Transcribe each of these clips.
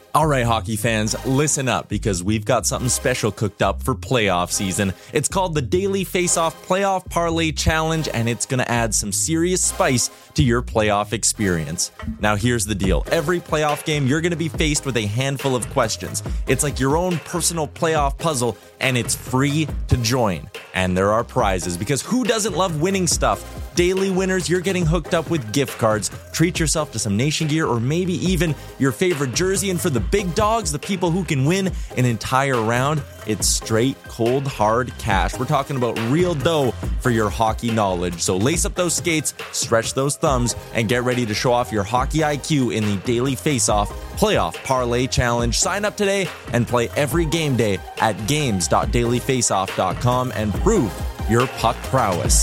All right, hockey fans, listen up because we've got something special cooked up for playoff season. It's called the Daily Face-Off Playoff Parlay Challenge, and it's going to add some serious spice to your playoff experience. Now, here's the deal. Every playoff game, you're going to be faced with a handful of questions. It's like your own personal playoff puzzle, and it's free to join. And there are prizes, because who doesn't love winning stuff? Daily winners, you're getting hooked up with gift cards. Treat yourself to some Nation gear or maybe even your favorite jersey. And for the big dogs, the people who can win an entire round, it's straight, cold, hard cash. We're talking about real dough for your hockey knowledge. So lace up those skates, stretch those thumbs, and get ready to show off your hockey IQ in the Daily Face-Off Playoff Parlay Challenge. Sign up today and play every game day at games.dailyfaceoff.com and prove your puck prowess.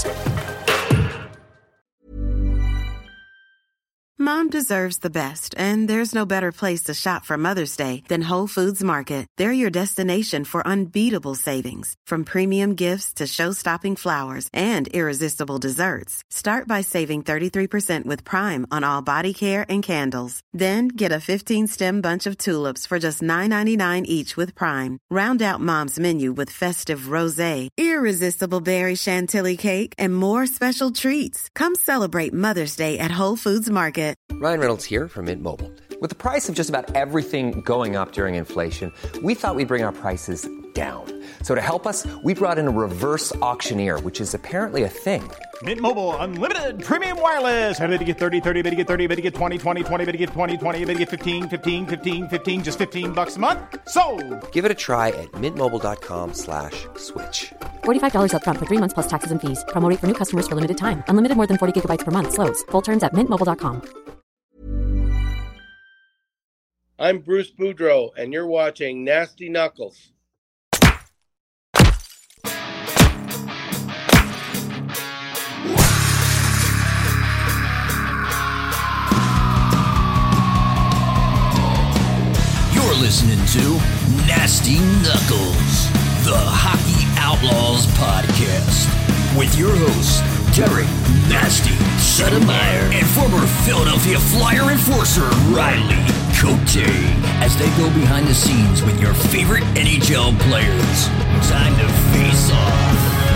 Mom deserves the best, and there's no better place to shop for Mother's Day than Whole Foods Market. They're your destination for unbeatable savings, from premium gifts to show-stopping flowers and irresistible desserts. Start by saving 33% with Prime on all body care and candles. Then get a 15-stem bunch of tulips for just $9.99 each with Prime. Round out Mom's menu with festive rosé, irresistible berry chantilly cake, and more special treats. Come celebrate Mother's Day at Whole Foods Market. Ryan Reynolds here from Mint Mobile. With the price of just about everything going up during inflation, we thought we'd bring our prices down. So to help us, we brought in a reverse auctioneer, which is apparently a thing. Mint Mobile Unlimited Premium Wireless. How to get 30, 30, how to get 30, how to get 20, 20, 20, how to get 20, 20, how to get 15, 15, 15, 15, just $15 a month? Sold! Give it a try at mintmobile.com/switch. $45 up front for 3 months plus taxes and fees. Promo rate for new customers for limited time. Unlimited more than 40 gigabytes per month. Slows full terms at mintmobile.com. I'm Bruce Boudreau, and you're watching Nasty Knuckles. You're listening to Nasty Knuckles, the Hockey Outlaws podcast, with your hosts, Derek Nasty Sedemeyer and former Philadelphia Flyer enforcer Riley Cote, as they go behind the scenes with your favorite NHL players. Time to face off.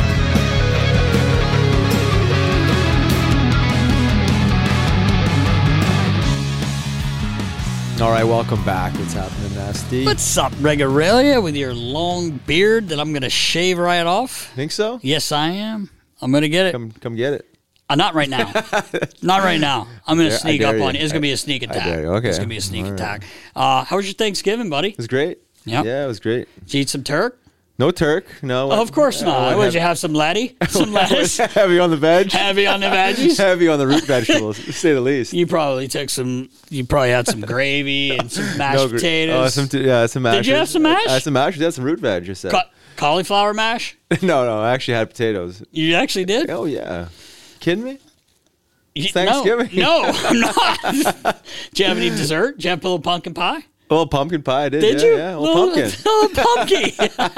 All right, welcome back. What's happening, Nasty? What's up, Regarelia, with your long beard that I'm going to shave right off? Think so? Yes, I am. I'm going to get it. Come get it. Not right now. Not right now. I'm going to sneak up on you. It's going to be a sneak attack. I dare you. Okay. It's going to be a sneak attack. How was your Thanksgiving, buddy? It was great. Yep. Yeah, it was great. Did you eat some turk? No turk. No. Oh, of course not. Would you have some laddie? Some lettuce? Heavy on the veg. Heavy on the veggies? Heavy on the root vegetables, to say the least. You probably had some gravy and some mashed potatoes. Some mash. Did you have some mash? I had some mash. I had some root veg, you said. Cauliflower mash? No, I actually had potatoes. You actually did? Oh, yeah. Kidding me? It's No, Thanksgiving. No, I'm not. Did you have any dessert? Did you have a little pumpkin pie? Oh, pumpkin pie, I did. Did you? Yeah, pumpkin. Little pumpkin.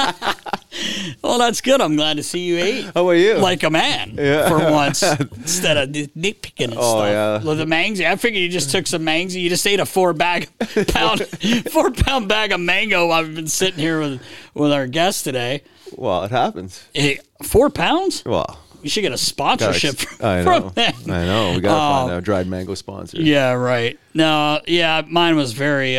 Well, that's good. I'm glad to see you ate. How about you? Like a man for once, instead of nitpicking and stuff. Yeah. With the mango, I figured you just took some mango. You just ate a 4 pound bag of mango. I've been sitting here with our guest today. Well, it happens. 4 pounds? Well, you should get a sponsorship from them. I know. We got to find a dried mango sponsor. Yeah, right. No, yeah, mine was very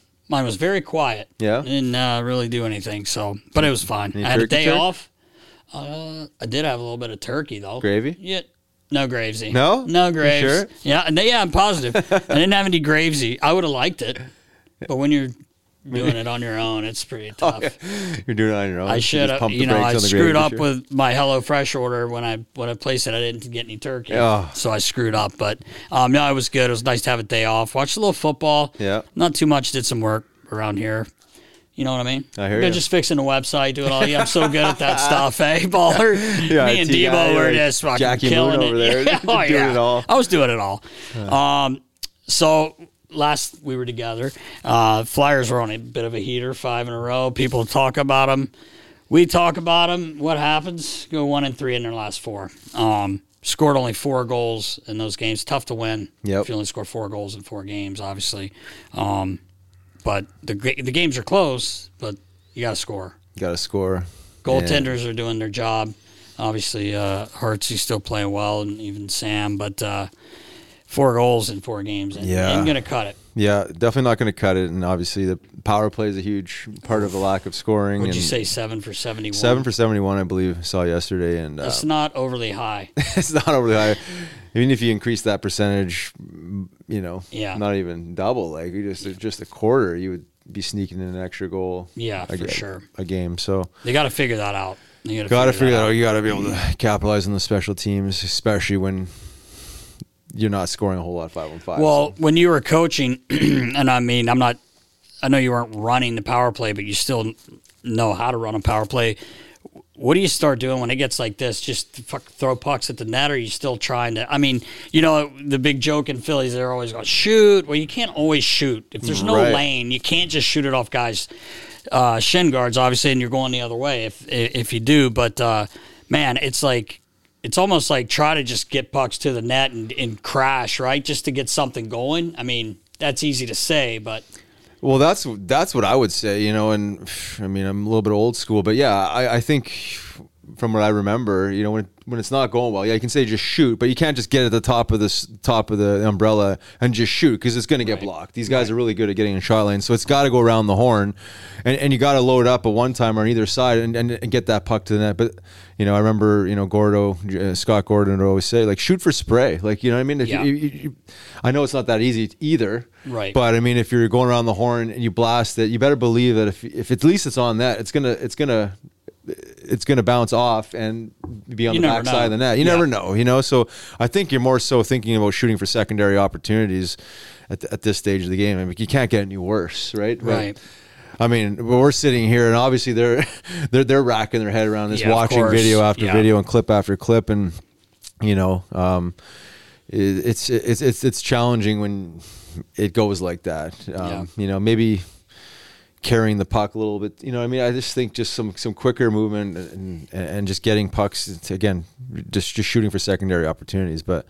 quiet. Yeah? I didn't really do anything, but it was fine. Any I had a day turkey? off. I did have a little bit of turkey, though. Gravy? Yeah. No gravesy. No? No graves. You sure? Yeah, I'm positive. I didn't have any gravesy. I would have liked it, but when you're doing it on your own, it's pretty tough. You're doing it on your own? I should have. I screwed up with my HelloFresh order when I placed it. I didn't get any turkey, so I screwed up. But no, it was good. It was nice to have a day off. Watched a little football. Yeah. Not too much. Did some work around here. You know what I mean? I hear you. Just fixing the website, doing all. Yeah, I'm so good at that stuff, eh, baller? Yeah, Me and Debo were just fucking Jackie killing Moon over there. Yeah. Oh, doing yeah. it all. I was doing it all. So last we were together, Flyers were on a bit of a heater, 5 in a row. People talk about them. We talk about them. What happens? Go 1-3 in their last 4. Scored only 4 goals in those games. Tough to win. Yep. If you only score 4 goals in 4 games, obviously. but the games are close, but you got to score. You got to score. Goaltenders are doing their job. Obviously, Hertz, he's still playing well, and even Sam, but 4 goals in 4 games ain't going to cut it. Yeah, definitely not going to cut it, and obviously the power play is a huge part of the lack of scoring. Would you say 7 for 71? 7 for 71, I believe, saw yesterday. And that's not overly high. It's not overly high. Even if you increase that percentage, not even double, like just a quarter, you would be sneaking in an extra goal. Yeah, for sure. A game, so they got to figure that out. You got to figure that out. You got to be able to capitalize on the special teams, especially when you're not scoring a whole lot 5-on-5. Well, when you were coaching, and I mean, I know you weren't running the power play, but you still know how to run a power play. What do you start doing when it gets like this? Just throw pucks at the net, or are you still trying to? I mean, the big joke in Phillies, they're always going, shoot. Well, you can't always shoot. If there's no lane, you can't just shoot it off guys' shin guards, obviously, and you're going the other way if you do. But, man, it's almost like try to just get pucks to the net and crash, right, just to get something going. I mean, that's easy to say, but... Well, that's what I would say, and I mean, I'm a little bit old school, but yeah, I think from what I remember, when it's not going well, yeah, you can say just shoot, but you can't just get at the top of the umbrella and just shoot because it's going to get blocked. These guys are really good at getting in shot lane, so it's got to go around the horn, and you got to load up a one-timer on either side and get that puck to the net. But I remember Scott Gordon would always say, like, shoot for spray, like, you know what I mean? If I know it's not that easy either, right? But I mean, if you're going around the horn and you blast it, you better believe that if at least it's on net, it's gonna bounce off and be on the backside of the net. You never know, So I think you're more so thinking about shooting for secondary opportunities at this stage of the game. I mean, you can't get any worse, right? Right. I mean, we're sitting here, and obviously they're racking their head around this, watching video after video and clip after clip, and it's challenging when it goes like that. Maybe carrying the puck a little bit. I mean, I just think just some quicker movement and just getting pucks, again, just shooting for secondary opportunities. But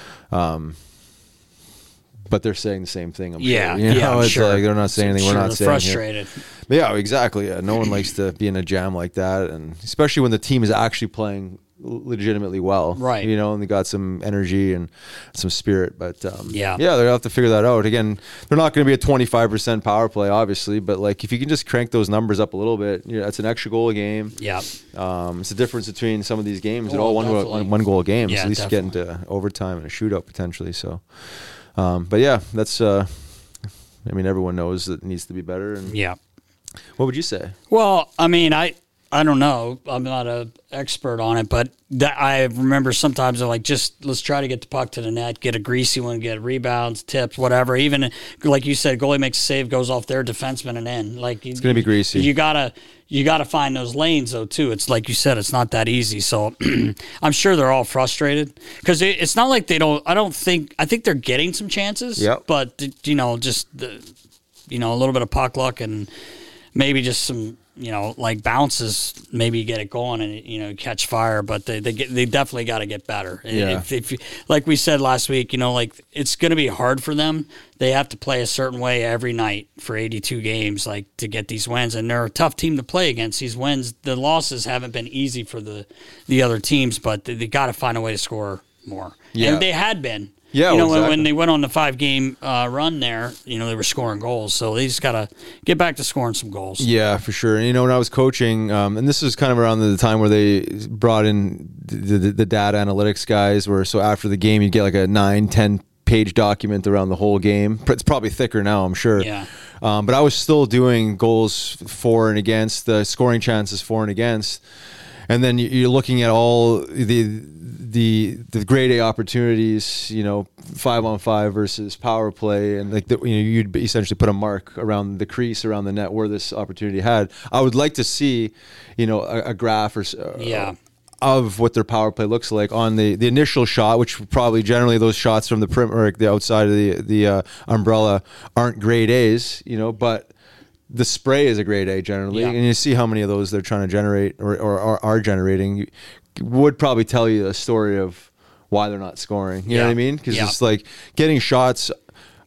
they're saying the same thing, I'm sure. I'm it's sure. like they're not saying anything we're not saying. Frustrated. Yeah, exactly. Yeah. No one likes to be in a jam like that, and especially when the team is actually playing legitimately well, right? And they got some energy and some spirit, but they'll have to figure that out. Again, they're not going to be a 25% power play, obviously, but like if you can just crank those numbers up a little bit, that's an extra goal a game. Yeah, it's the difference between some of these games. They're all one goal games. Yeah, at least definitely. get into overtime and a shootout potentially. So, but yeah, that's. I mean, everyone knows that it needs to be better. And what would you say? Well, I mean, I don't know. I'm not an expert on it, but I remember sometimes they're like, just let's try to get the puck to the net, get a greasy one, get rebounds, tips, whatever. Even like you said, goalie makes a save, goes off their defenseman and in. Like it's going to be greasy. You gotta find those lanes though too. It's like you said, it's not that easy. So I'm sure they're all frustrated because it's not like they don't. I think they're getting some chances. Yep. But just a little bit of puck luck and maybe just some. Like bounces, maybe get it going and catch fire, but they definitely got to get better. Yeah. If like we said last week, like it's going to be hard for them. They have to play a certain way every night for 82 games, like to get these wins, and they're a tough team to play against. These wins, the losses haven't been easy for the other teams, but they got to find a way to score more. Yeah. And they had been. Yeah, exactly. When they went on the 5-game run there, they were scoring goals. So they just got to get back to scoring some goals. Yeah, for sure. And, when I was coaching, and this was kind of around the time where they brought in the data analytics guys, so after the game, you get like a 9-10 page document around the whole game. It's probably thicker now, I'm sure. Yeah. But I was still doing goals for and against, the scoring chances for and against. And then you're looking at all the grade A opportunities, 5-on-5 versus power play, and like you'd essentially put a mark around the crease, around the net where this opportunity had. I would like to see, a graph of what their power play looks like on the initial shot, which probably generally those shots from the perimeter, or the outside of the umbrella aren't grade A's, but the spray is a grade A generally, and you see how many of those they're trying to generate or are generating. Would probably tell you a story of why they're not scoring. You know what I mean? Because it's like getting shots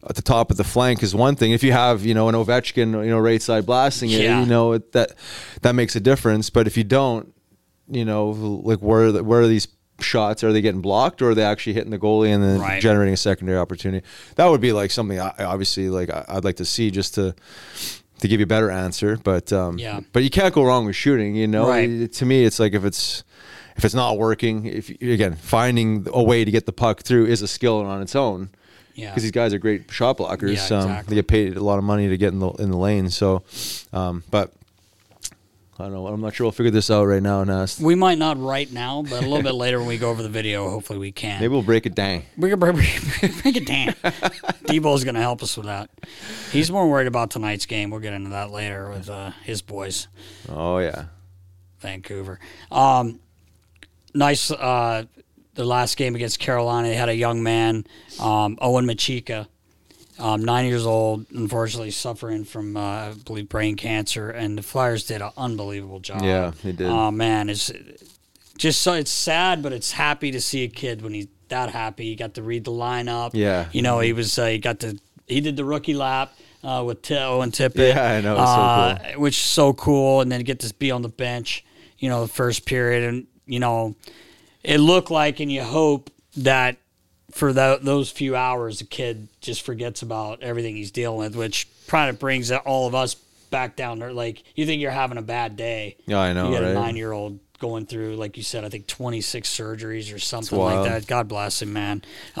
at the top of the flank is one thing. If you have, an Ovechkin, right side blasting it, that makes a difference. But if you don't, like where are these shots? Are they getting blocked, or are they actually hitting the goalie and then generating a secondary opportunity? That would be like something I'd like to see, just to give you a better answer. But but you can't go wrong with shooting. To me, it's like if it's not working, finding a way to get the puck through is a skill on its own. Yeah, because these guys are great shot blockers. Yeah, exactly. They get paid a lot of money to get in the lane. So, but I don't know. I'm not sure we'll figure this out right now, Nast. We might not right now, but a little bit later when we go over the video, hopefully we can. Maybe we'll break it down. We can break it down. Debo's going to help us with that. He's more worried about tonight's game. We'll get into that later with his boys. Oh, yeah. Vancouver. Nice. The last game against Carolina, they had a young man, Owen Machika, 9 years old, unfortunately suffering from, I believe, brain cancer, and the Flyers did an unbelievable job. Yeah, they did. Oh, man, it's just it's sad, but it's happy to see a kid when he's that happy. He got to read the lineup. Yeah. He was, he did the rookie lap with Owen Tippett. Yeah, I know, it's so cool. Which is so cool, and then get to be on the bench, the first period, and, it looked like, and you hope that for those few hours, the kid just forgets about everything he's dealing with, which kind of brings all of us back down there. Like, you think you're having a bad day. Yeah, I know, you got right? a 9-year-old going through, like you said, I think 26 surgeries or something like that. God bless him, man.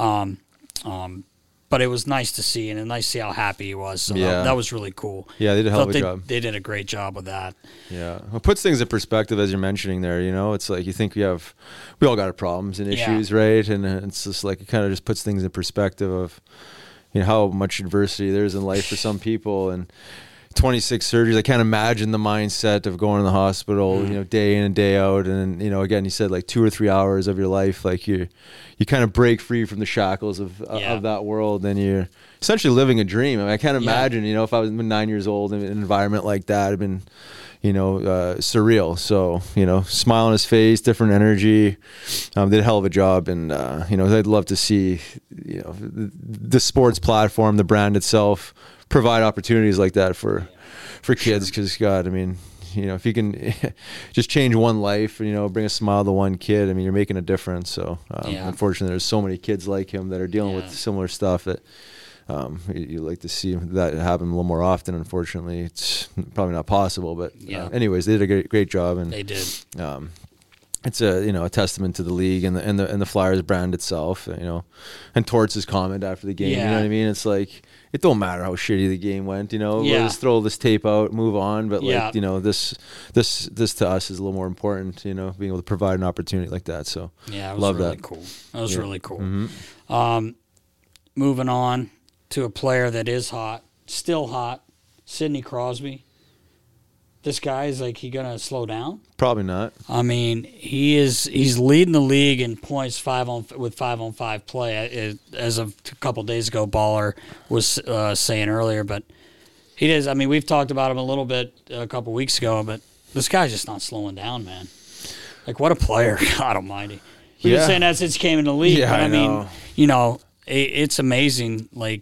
But it was nice to see, and nice to see how happy he was. So that was really cool. Yeah, they did a hell of a job. They did a great job with that. Yeah. Well, it puts things in perspective, as you're mentioning there. It's like you think we all got our problems and issues, right? And it's just like it kind of just puts things in perspective of how much adversity there is in life for some people. And 26 surgeries, I can't imagine the mindset of going to the hospital, day in and day out. And, again, you said like 2 or 3 hours of your life, like you kind of break free from the shackles of that world, and you're essentially living a dream. I mean, I can't imagine, if I was 9 years old in an environment like that, it'd been, surreal. So, smile on his face, different energy, did a hell of a job. And, I'd love to see, the sports platform, the brand itself, provide opportunities like that for kids, because God, I mean, if you can just change one life, bring a smile to one kid, I mean, you're making a difference. So unfortunately, there's so many kids like him that are dealing with similar stuff that you like to see that happen a little more often. Unfortunately, it's probably not possible, but anyways, they did a great job, and they did. It's a testament to the league and the Flyers brand itself, and Torts' comment after the game. You know what I mean? It's like, it don't matter how shitty the game went. We'll just throw this tape out, move on. But this to us is a little more important. Being able to provide an opportunity like that. So it was love really that. Cool. That was really cool. Mm-hmm. Moving on to a player that is hot, still hot, Sidney Crosby. This guy is he gonna slow down? Probably not. I mean, he's leading the league in points 5-on-5 play. As of a couple of days ago, Baller was saying earlier, but he is. I mean, we've talked about him a little bit a couple of weeks ago, but this guy's just not slowing down, man. Like, what a player! God Almighty. We've been saying that since he came in the league. Yeah, but I mean, it's amazing. Like,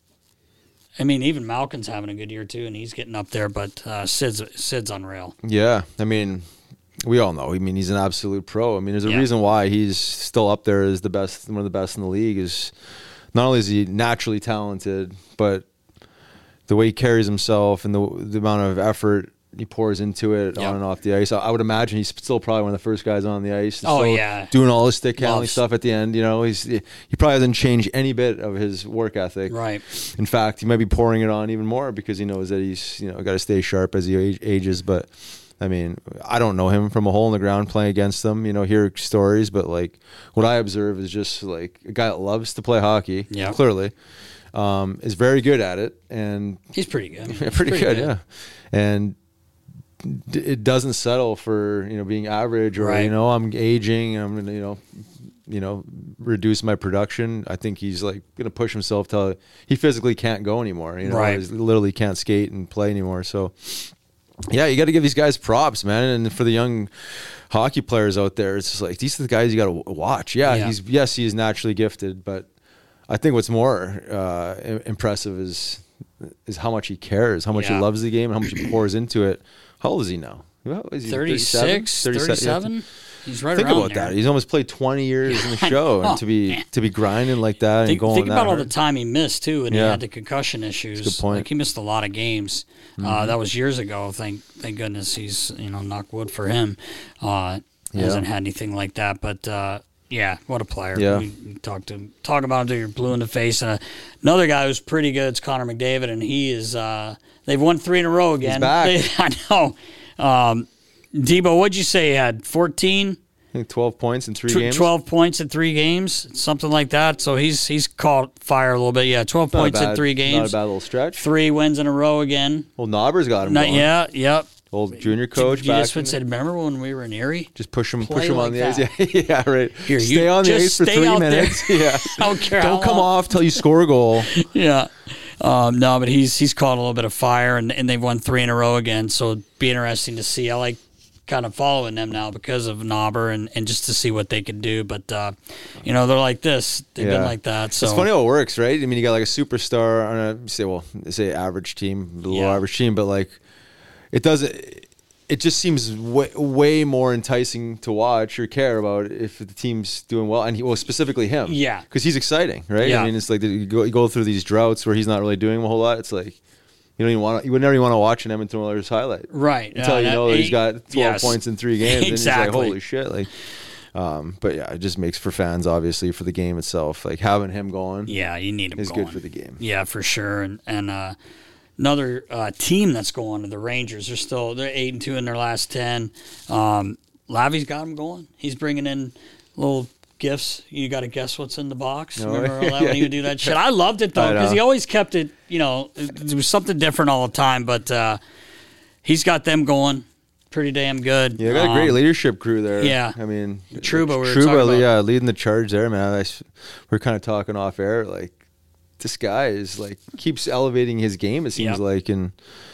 I mean, even Malkin's having a good year too, and he's getting up there. But Sid's unreal. Yeah, I mean, we all know. I mean, he's an absolute pro. I mean, there's a reason why he's still up there as one of the best in the league. Is not only is he naturally talented, but the way he carries himself and the amount of effort he pours into it on and off the ice. I would imagine he's still probably one of the first guys on the ice. Doing all his stick handling stuff at the end. He probably hasn't changed any bit of his work ethic. Right. In fact, he might be pouring it on even more because he knows that he's got to stay sharp as he ages. But I mean, I don't know him from a hole in the ground playing against them. Hear stories, but like what I observe is just like a guy that loves to play hockey. Yeah. Clearly, is very good at it, and he's pretty good. Pretty good. Yeah, and it doesn't settle for being average or I'm aging and I'm gonna reduce my production. I think he's like gonna push himself till he physically can't go anymore. He literally can't skate and play anymore. So you got to give these guys props, man. And for the young hockey players out there, it's just like these are the guys you got to watch. He is naturally gifted, but I think what's more impressive is how much he cares, how much he loves the game, and how much he pours into it. How old is he now? Is he 36, 37? He's right Think around about there. that. He's almost played 20 years in the show, and to be grinding like that and going. Think about all hard. the time he missed too, and he had the concussion issues. That's a good point. Like he missed a lot of games. That was years ago. Thank goodness he's knock wood for him. Hasn't had anything like that, but. What a player. Yeah. We talk about him till you're blue in the face. And another guy who's pretty good is Connor McDavid, and he is. They've won 3 in a row again. He's back. I know. Debo, what'd you say he had? 14? I think 12 points in 3 games. 12 points in 3 games, something like that. So he's caught fire a little bit. Yeah, 12 points in 3 games. Not a bad little stretch. 3 wins in a row again. Well, Knobber's got him going. Yep. Old junior coach You back. just would say, remember when we were in Erie? Just push him Play on like the ice. that. Yeah, right. Here, stay on the just ice for stay 3 out there. minutes. Yeah. I don't care how Don't come long. off till you score a goal. Yeah. No, but he's caught a little bit of fire, and they've won 3 in a row again. So it'd be interesting to see. I like kind of following them now because of Knobber and just to see what they can do. But, they're like this. They've been like that. So it's funny how it works, right? I mean, you got like a superstar on say average team, below average team, but like it doesn't. It just seems way more enticing to watch or care about if the team's doing well, and specifically him. Yeah, because he's exciting, right? Yeah. I mean, it's like you go through these droughts where he's not really doing a whole lot. It's like you would never even want to watch an Edmonton Oilers highlight, right? Until you know that he's got 12 points in 3 games, exactly. and he's like, holy shit, like. But yeah, it just makes for fans, obviously, for the game itself, like having him going. Yeah, you need him. Is going. good for the game. Yeah, for sure, and. Another team that's going to the Rangers. They're 8-2 in their last 10. Lavi's got them going. He's bringing in little gifts. You got to guess what's in the box. Remember all that when he would do that shit? I loved it though because he always kept it. It was something different all the time. But he's got them going pretty damn good. Yeah, got a great leadership crew there. Yeah, I mean Trouba. We were talking about. Leading the charge there, man. We're kind of talking off air like. This guy is like keeps elevating his game. It seems like, and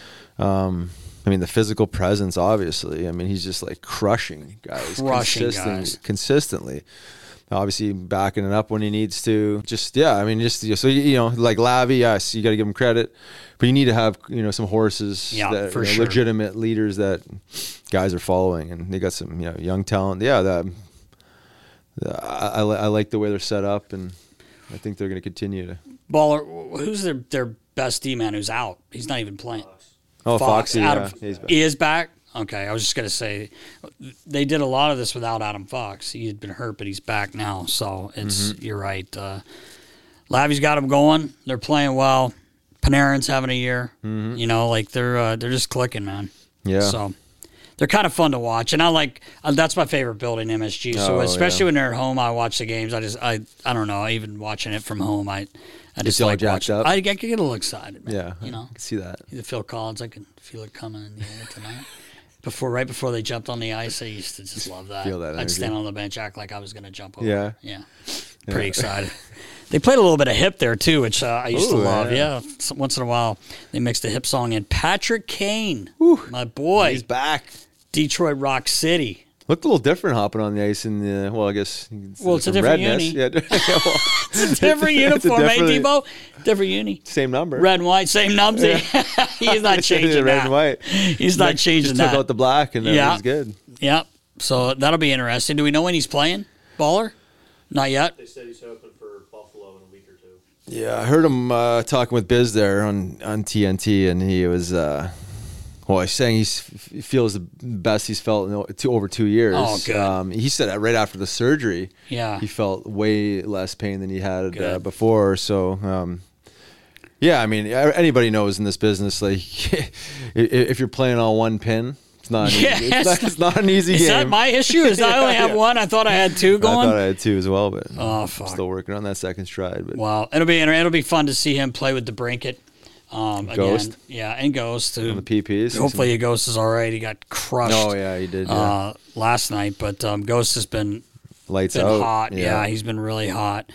I mean the physical presence. Obviously, I mean he's just like crushing guys consistently. Obviously backing it up when he needs to. So like Lavi. Yes, you got to give him credit, but you need to have some horses that for sure. legitimate leaders that guys are following, and they got some young talent. Yeah, I like the way they're set up, and I think they're going to continue to. Baller, who's their best D-man who's out? He's not even playing. Oh, Foxy, he's back. He is back? Okay, I was just going to say, they did a lot of this without Adam Fox. He had been hurt, but he's back now, so you're right. Lavi's got him going. They're playing well. Panarin's having a year. They're just clicking, man. Yeah. So they're kind of fun to watch, and I like that's my favorite building, MSG. So especially when they're at home, I watch the games. I don't know. Even watching it from home, I just like watching. I get a little excited, man. Yeah, I can see that. The Phil Collins, I can feel it coming in the air tonight. Right before they jumped on the ice, I used to just love that. Feel that I'd stand on the bench, act like I was going to jump over. Yeah. Pretty excited. They played a little bit of hip there too, which I used to love. Yeah, once in a while they mixed a hip song in. Patrick Kane, my boy, he's back. Detroit Rock City. Looked a little different hopping on the ice in the. Well, I guess. It's a different uni. Yeah. It's a different uniform, eh, Debo? Different uni. Same number. Red and white, same numbers. Yeah. He's not changing red that. And white. He's not changing just that. Took out the black and that was good. Yep. So that'll be interesting. Do we know when he's playing? Baller? Not yet. They said he's hoping for Buffalo in a week or two. Yeah, I heard him talking with Biz there on TNT, and he was. He's saying he feels the best he's felt in over 2 years. Oh, good. He said that right after the surgery, he felt way less pain than he had before. So, I mean, anybody knows in this business, like if you're playing on one pin, it's not it's not an easy game. Is that my issue? I only have one? I thought I had 2 going. I thought I had 2 as well, but I'm still working on that second stride. But. Wow, it'll be fun to see him play with DeBrincat. Ghost. Again, and Ghost. On the PPs. Hopefully Ghost is all right. He got crushed. Oh, yeah, he did. Last night, but Ghost has been lights out. Hot. Yeah, he's been really hot.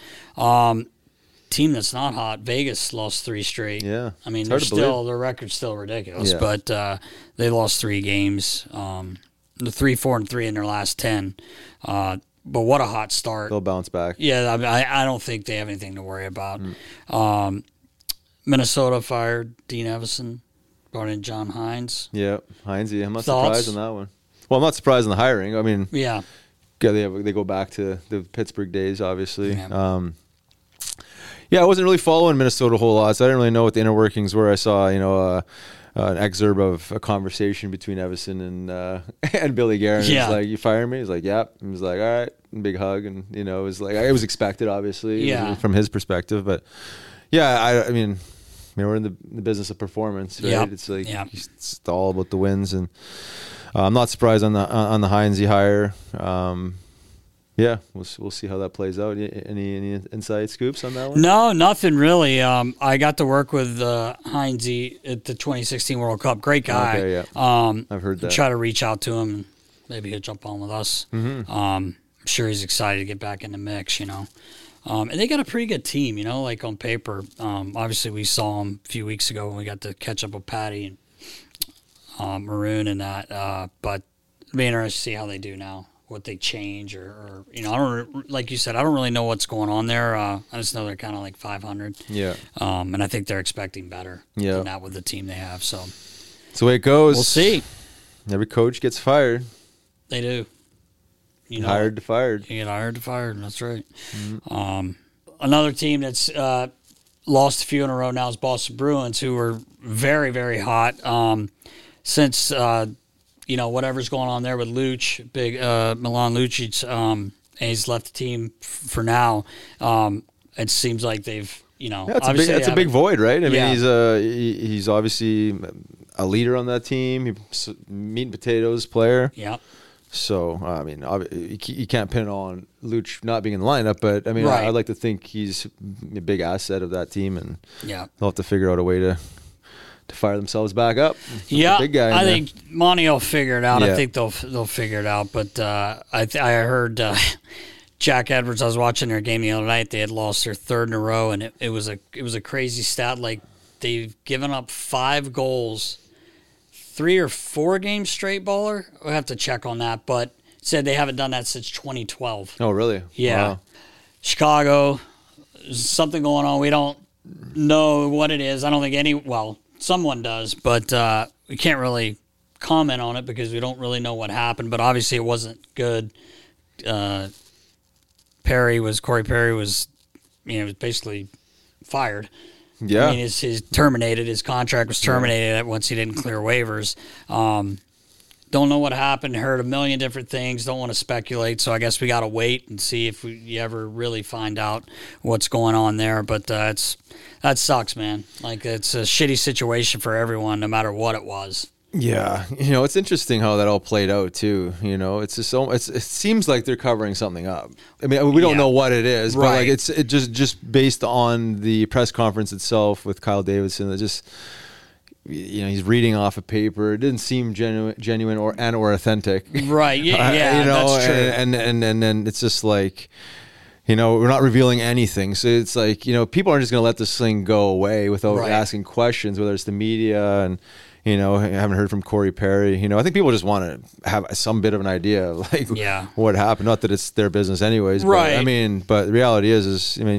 Team that's not hot, Vegas lost 3 straight. Yeah, I mean, their record's still ridiculous, but they lost 3 games. The 3-4-3 in their last 10. but what a hot start. They'll bounce back. Yeah, I don't think they have anything to worry about. Minnesota fired Dean Evison, brought in John Hines. Yeah, Heinze. I'm not Thoughts? surprised on that one. Well, I'm not surprised on the hiring. I mean, Yeah. they go back to the Pittsburgh days, obviously. Yeah. I wasn't really following Minnesota a whole lot, so I didn't really know what the inner workings were. I saw, an excerpt of a conversation between Evison and Billy Guerin. Yeah. He's like, "You firing me?" He's like, "Yep." He was like, "All right," and big hug, and it was like it was expected, obviously, Yeah. from his perspective. But yeah, I mean, we're in the business of performance, right? Yep. It's like Yep. it's all about the wins, and I'm not surprised on the Heinze hire. We'll see how that plays out. Any inside scoops on that one? No, nothing really. I got to work with Heinze at the 2016 World Cup. Great guy. Okay, yeah. I've heard that. Try to reach out to him, and maybe he'll jump on with us. Mm-hmm. I'm sure he's excited to get back in the mix, And they got a pretty good team, like on paper. Obviously, we saw them a few weeks ago when we got to catch up with Patty and Maroon and that. But it'll be interesting to see how they do now, what they change, or I don't, like you said, I don't really know what's going on there. I just know they're kind of like 500. Yeah. And I think they're expecting better than that with the team they have. So that's the way it goes. We'll see. Every coach gets fired. They do. Hired to fired. You get hired to fired. That's right. Mm-hmm. Another team that's lost a few in a row now is Boston Bruins, who were very, very hot since whatever's going on there with Luch, big Milan Lucic. And he's left the team for now. It seems like they've it's a big void, right? I mean, he's obviously a leader on that team. He's meat and potatoes player. Yeah. So, I mean, you can't pin it all on Luch not being in the lineup, but, I mean, Right. I'd like to think he's a big asset of that team, and Yeah. they'll have to figure out a way to fire themselves back up. Yeah, Big guy in I there. think Monty will figure it out. Yeah. I think they'll figure it out. But I heard Jack Edwards. I was watching their game the other night. They had lost their third in a row, and it was a crazy stat. Like, they've given up 5 goals, 3 or 4 games straight, Baller. We'll have to check on that, but said they haven't done that since 2012. Oh, really? Yeah. Wow. Chicago, there's something going on. We don't know what it is. I don't think someone does, but we can't really comment on it because we don't really know what happened. But obviously it wasn't good. Corey Perry was was basically fired. Yeah. I mean, his terminated. His contract was terminated once he didn't clear waivers. Don't know what happened. Heard a million different things. Don't want to speculate. So I guess we got to wait and see if we ever really find out what's going on there. But that sucks, man. Like, it's a shitty situation for everyone, no matter what it was. Yeah, it's interesting how that all played out too. It's just it seems like they're covering something up. I mean, we don't know what it is, but like it just based on the press conference itself with Kyle Davidson, that just he's reading off a paper. It didn't seem genuine or authentic. Right. Yeah. That's true. And it's just like, we're not revealing anything. So it's like, people aren't just going to let this thing go away without asking questions, whether it's the media and. I haven't heard from Corey Perry. I think people just want to have some bit of an idea of what happened. Not that it's their business anyways. Right. But but the reality is he's a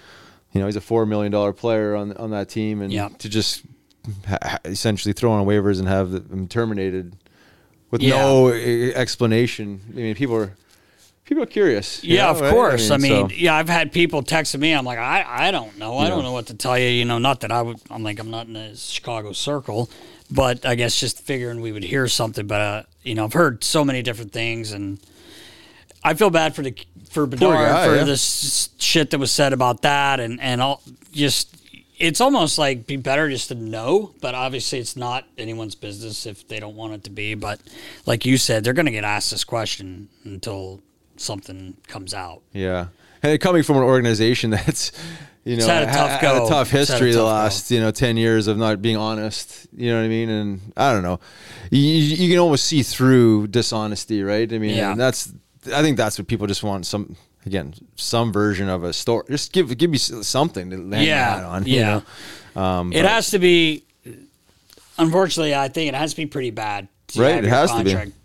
$4 million player on that team, and to just essentially throw on waivers and have them terminated with no explanation. I mean, people are curious. Yeah, of course. I mean, so. I've had people texting me. I'm like, I don't know. I don't know what to tell you. Not that I'm not in the Chicago circle. But I guess just figuring we would hear something. But I've heard so many different things, and I feel bad for Bedard this shit that was said about that, and all. Just it's almost like be better just to know. But obviously, it's not anyone's business if they don't want it to be. But like you said, they're going to get asked this question until something comes out. Yeah, and coming from an organization that's. It's had a tough history the last 10 years of not being honest. You know what I mean? And I don't know. You can almost see through dishonesty, right? I mean, and I think that's what people just want. Some version of a story. Just give me something to hang your hat on. Yeah. It has to be. Unfortunately, I think it has to be pretty bad. Right, it has to be.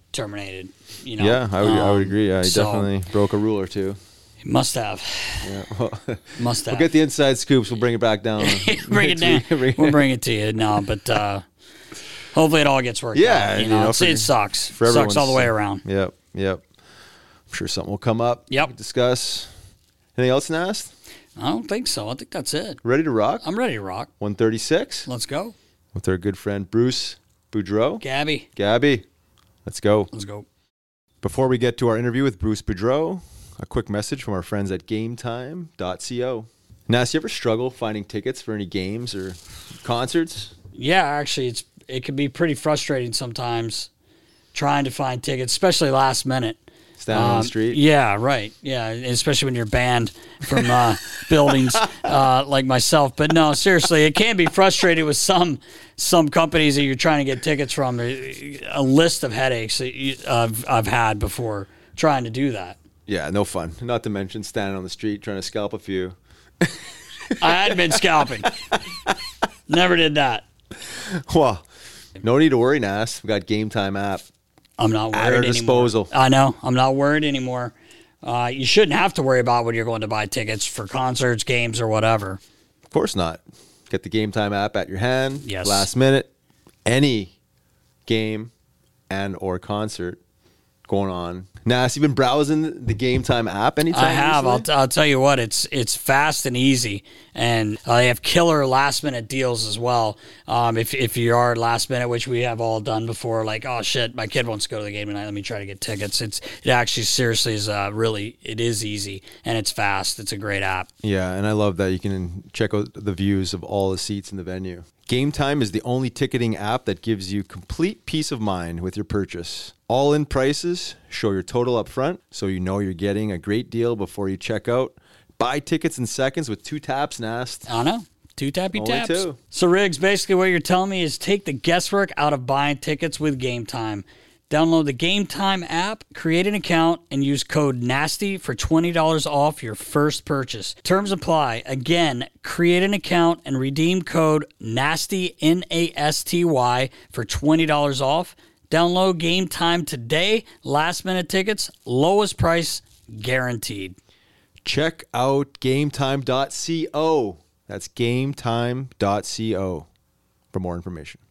terminated. You know. Yeah, I would agree. Yeah, he so- definitely broke a rule or two. He must have. Yeah, well, Must have. we'll get the inside scoops. We'll bring it back down. Bring it down. We'll bring it to you. No, but hopefully it all gets worked Yeah, out. you know, it sucks. for Sucks all the everyone's- way around. Yep. I'm sure something will come up. Yep. we can discuss. Anything else, Nast? I don't think so. I think that's it. Ready to rock? I'm ready to rock. 136 Let's go. with our good friend Bruce Boudreau. Gabby, Let's go. let's go. Before we get to our interview with Bruce Boudreau, a quick message from our friends at GameTime.co. Nas, you ever struggle finding tickets for any games or concerts? Yeah, actually, it can be pretty frustrating sometimes trying to find tickets, especially last minute. Standing on the street? Yeah, right. Yeah, especially when you're banned from buildings like myself. But no, seriously, it can be frustrating with some companies that you're trying to get tickets from. A list of headaches that I've had before trying to do that. Yeah, no fun. Not to mention standing on the street trying to scalp a few. I had been scalping. Never did that. Well, no need to worry, Nas. We've got Game Time app. I'm not worried At our anymore. disposal. I know. I'm not worried anymore. You shouldn't have to worry about when you're going to buy tickets for concerts, games, or whatever. Of course not. Get the Game Time app at your hand. Yes. Last minute. Any game and or concert going on. Nas, you've been browsing the Game Time app anytime I have. recently? I'll tell you what. It's fast and easy, and they have killer last minute deals as well. If you are last minute, which we have all done before, like, oh shit, my kid wants to go to the game tonight. Let me try to get tickets. It actually seriously is it is easy and it's fast. It's a great app. Yeah, and I love that you can check out the views of all the seats in the venue. Game Time is the only ticketing app that gives you complete peace of mind with your purchase. All-in prices show your total up front, so you know you're getting a great deal before you check out. Buy tickets in seconds with 2 taps, Nast. I know. 2 tappy Only taps. 2. So, Riggs, basically what you're telling me is take the guesswork out of buying tickets with Game Time. Download the Game Time app, create an account, and use code NASTY for $20 off your first purchase. Terms apply. Again, create an account and redeem code NASTY, N-A-S-T-Y, for $20 off. Download Game Time today. Last minute tickets, lowest price guaranteed. Check out GameTime.co. That's GameTime.co for more information.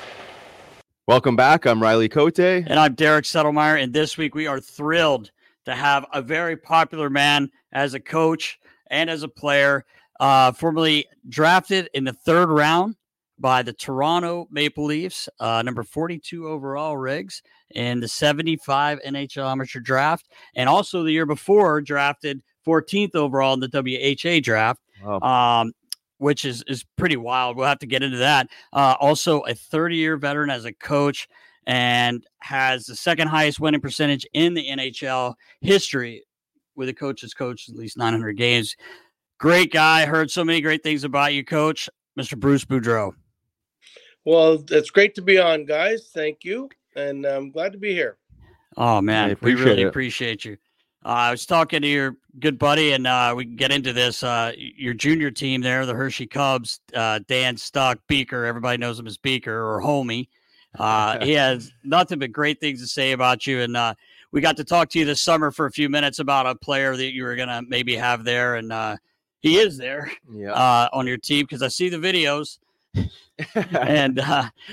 Welcome back. I'm Riley Cote. And I'm Derek Settlemeyer, and this week we are thrilled to have a very popular man as a coach and as a player, formerly drafted in the 3rd round by the Toronto Maple Leafs, number 42 overall, Riggs, in the 75 NHL amateur draft, and also the year before drafted 14th overall in the WHA draft. Wow. Which is pretty wild. We'll have to get into that. Also, a 30-year veteran as a coach and has the 2nd highest winning percentage in the NHL history with a coach that's coached at least 900 games. Great guy. Heard so many great things about you, Coach. Mr. Bruce Boudreau. Well, it's great to be on, guys. Thank you. And I'm glad to be here. Oh, man. I We appreciate really it. appreciate you. I was talking to your good buddy, and we can get into this. Your junior team there, the Hershey Cubs, Dan Stuck, Beaker, everybody knows him as Beaker or Homie. He has nothing but great things to say about you. And we got to talk to you this summer for a few minutes about a player that you were going to maybe have there. And he is there on your team because I see the videos. And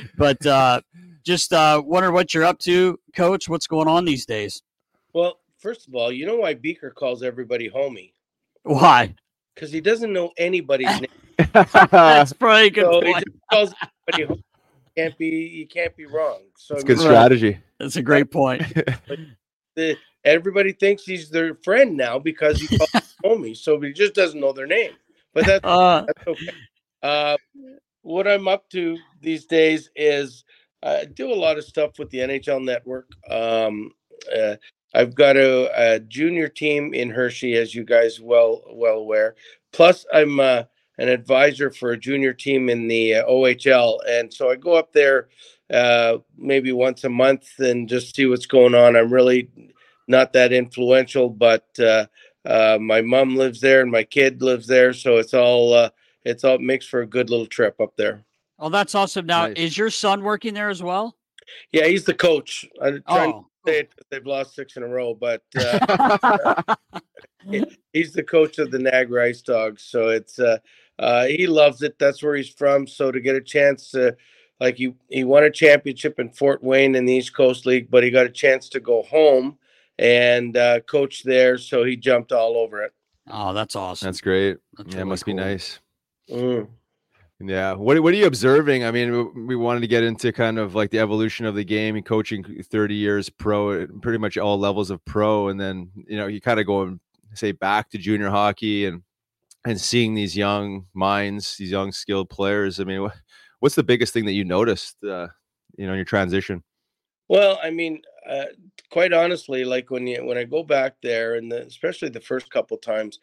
just wonder what you're up to, Coach. What's going on these days? Well, first of all, you know why Beaker calls everybody homie? Why? Because he doesn't know anybody's name. That's probably a good So he point. just calls everybody homie. You can't be wrong. So It's I good mean, strategy. That's a great point. everybody thinks he's their friend now because he calls them homie. So he just doesn't know their name. But that's okay. What I'm up to these days is I do a lot of stuff with the NHL Network. I've got a junior team in Hershey, as you guys well aware. Plus, I'm an advisor for a junior team in the OHL, and so I go up there maybe once a month and just see what's going on. I'm really not that influential, but my mom lives there and my kid lives there, so it's all makes for a good little trip up there. Oh, that's awesome. Now, Nice. is your son working there as well? Yeah, he's the coach. I'm trying to say it 'cause they've lost 6 in a row, but he's the coach of the Niagara Ice Dogs, so it's he loves it. That's where he's from. So to get a chance to, like, he won a championship in Fort Wayne in the East Coast League, but he got a chance to go home and coach there, so he jumped all over it. Oh, that's awesome. That's great. That's yeah, really it must be cool. nice. Mm. Yeah. What are you observing? I mean, we wanted to get into kind of like the evolution of the game and coaching 30 years pro, pretty much all levels of pro. And then, you kind of go and say back to junior hockey and seeing these young minds, these young skilled players. I mean, what's the biggest thing that you noticed, in your transition? Well, I mean, quite honestly, like when I go back there, and especially the first couple times,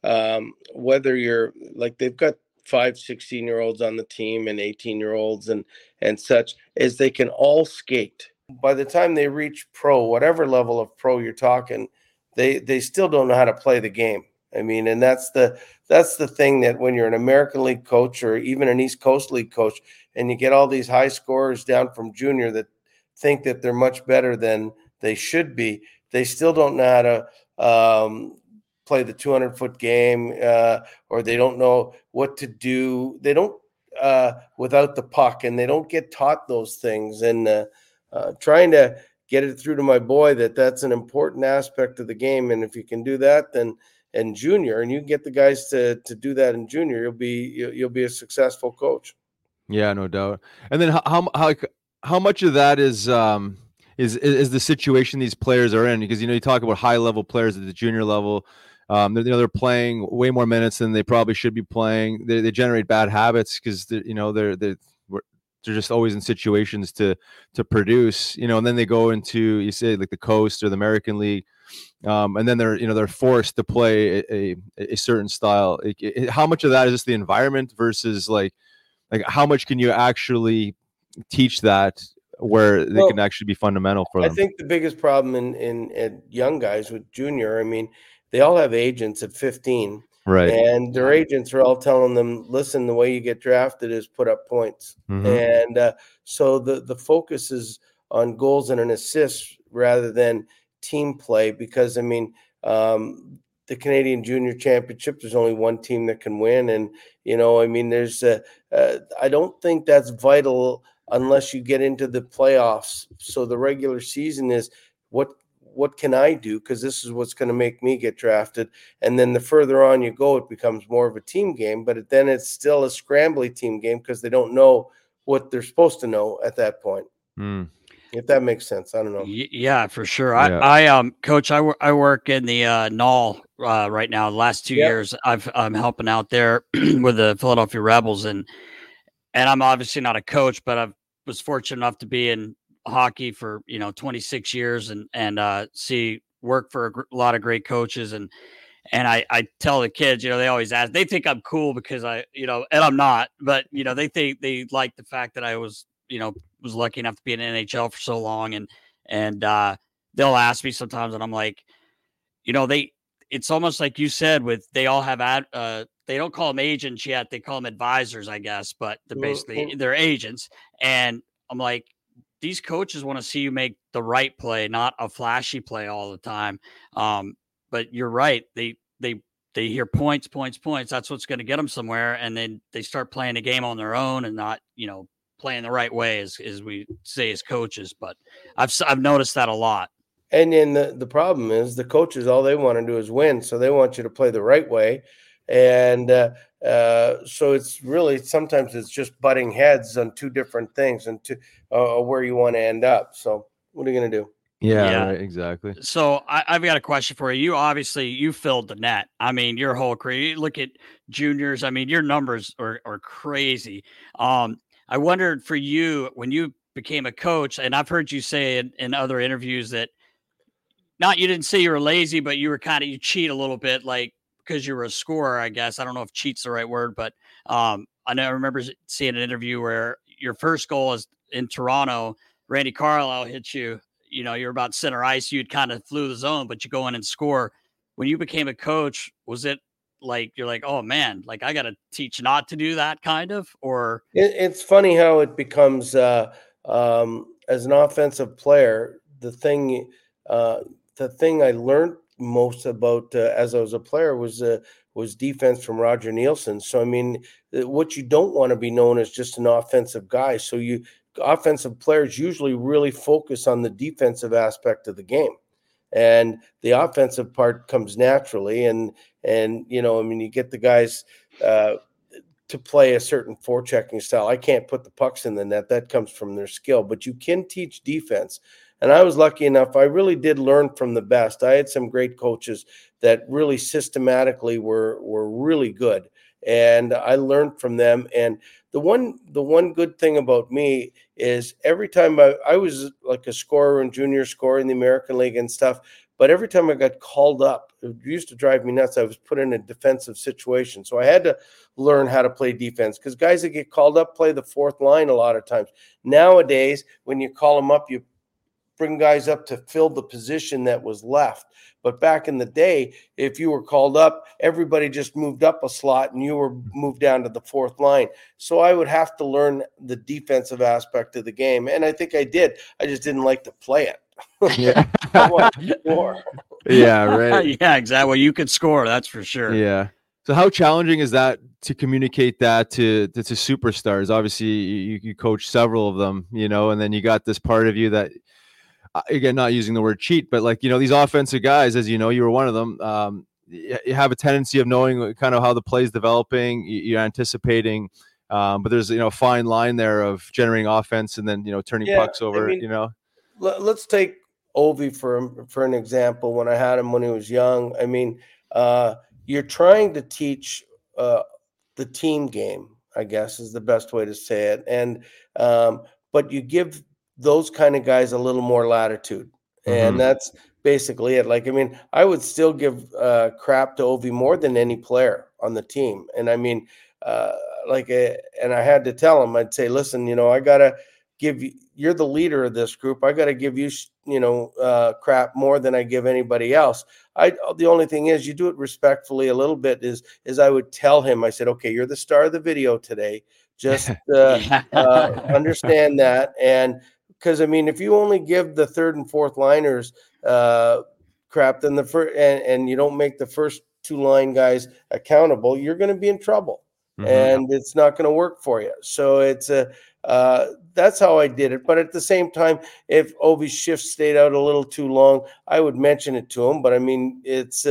whether you're like, they've got 5, 16-year-olds on the team and 18-year-olds and such, is they can all skate. By the time they reach pro, whatever level of pro you're talking, they still don't know how to play the game. I mean, and that's the thing, that when you're an American League coach or even an East Coast League coach, and you get all these high scorers down from junior that think that they're much better than they should be, they still don't know how to play the 200-foot game, or they don't know what to do. They don't without the puck, and they don't get taught those things. And trying to get it through to my boy that that's an important aspect of the game, and if you can do that, then in junior, and you get the guys to do that in junior, you'll be a successful coach. Yeah, no doubt. And then how much of that is the situation these players are in? Because you talk about high level players at the junior level. They're playing way more minutes than they probably should be playing. They generate bad habits because they're just always in situations to produce. And then they go into, you say, like the Coast or the American League, and then they're forced to play a certain style. How much of that is just the environment versus like how much can you actually teach that where they can actually be fundamental for them? I think the biggest problem in young guys with junior, I mean, they all have agents at 15, right? And their agents are all telling them, listen, the way you get drafted is put up points. Mm-hmm. And so the focus is on goals and an assist rather than team play, because I mean, the Canadian Junior Championship, there's only one team that can win. And, I mean, there's I don't think that's vital unless you get into the playoffs. So the regular season is what can I do? Because this is what's going to make me get drafted. And then the further on you go, it becomes more of a team game, but then it's still a scrambly team game because they don't know what they're supposed to know at that point. Mm. If that makes sense. I don't know. Yeah, for sure. Yeah. I Coach, I work in the Null right now. The last 2 years I'm helping out there with the Philadelphia Rebels, and I'm obviously not a coach, but I was fortunate enough to be in hockey for 26 years and see work for a lot of great coaches, and I tell the kids, they always ask, they think I'm cool because I and I'm not, but they think they like the fact that I was lucky enough to be in NHL for so long, and they'll ask me sometimes, and I'm like, it's almost like you said, with they all have they don't call them agents yet, they call them advisors, I guess, but they're basically they're agents, and I'm like, these coaches want to see you make the right play, not a flashy play all the time. But you're right. They hear points. That's what's going to get them somewhere. And then they start playing the game on their own and not, playing the right way as we say as coaches. But I've noticed that a lot. And then the problem is the coaches, all they want to do is win. So they want you to play the right way. And so it's really, sometimes it's just butting heads on two different things and where you want to end up. So what are you going to do? Yeah. Right, exactly. So I've got a question for you. You filled the net. I mean, your whole career, you look at juniors. I mean, your numbers are crazy. I wondered for you, when you became a coach, and I've heard you say in other interviews that you didn't say you were lazy, but you cheat a little bit, like, because you were a scorer, I guess. I don't know if cheat's the right word, but I remember seeing an interview where your first goal is in Toronto. Randy Carlyle hit you. You're about center ice. You'd kind of flew the zone, but you go in and score. When you became a coach, was it like you're like, oh man, like I got to teach not to do that kind of? Or it's funny how it becomes as an offensive player, the thing I learned most about as I was a player was defense from Roger Nielsen. So I mean, what you don't want to be known as just an offensive guy. So offensive players usually really focus on the defensive aspect of the game, and the offensive part comes naturally. And you know, I mean, you get the guys to play a certain forechecking style. I can't put the pucks in the net. That comes from their skill, but you can teach defense. And I was lucky enough. I really did learn from the best. I had some great coaches that really systematically were really good, and I learned from them. And the one good thing about me is every time I was like a scorer and junior scorer in the American League and stuff, but every time I got called up, it used to drive me nuts. I was put in a defensive situation. So I had to learn how to play defense, because guys that get called up play the fourth line a lot of times. Nowadays, when you call them up, you bring guys up to fill the position that was left. But back in the day, if you were called up, everybody just moved up a slot and you were moved down to the fourth line. So I would have to learn the defensive aspect of the game. And I think I did. I just didn't like to play it. Yeah. I wanted to score. Yeah, right. Yeah, exactly. Well, you could score, that's for sure. Yeah. So how challenging is that to communicate that to superstars? Obviously, you coach several of them, you know, and then you got this part of you that, again, not using the word cheat, but like, you know, these offensive guys, as you know, you were one of them. You have a tendency of knowing kind of how the play is developing. You're anticipating, but there's, you know, a fine line there of generating offense and then, you know, turning pucks over. I mean, you know, let's take Ovi for an example. When I had him when he was young, I mean, you're trying to teach the team game, I guess is the best way to say it, and but you give those kind of guys a little more latitude. And that's basically it. Like, I mean, I would still give crap to Ovi more than any player on the team. And I mean, and I had to tell him, I'd say, listen, you know, I got to give you, you're the leader of this group. I got to give you, you know, crap more than I give anybody else. The only thing is, you do it respectfully a little bit is I would tell him, I said, okay, you're the star of the video today. Just understand that. And, because I mean, if you only give the third and fourth liners crap, then the first and you don't make the first two line guys accountable, you're going to be in trouble, and it's not going to work for you. So it's that's how I did it. But at the same time, if Ovi's shift stayed out a little too long, I would mention it to him. But I mean, it's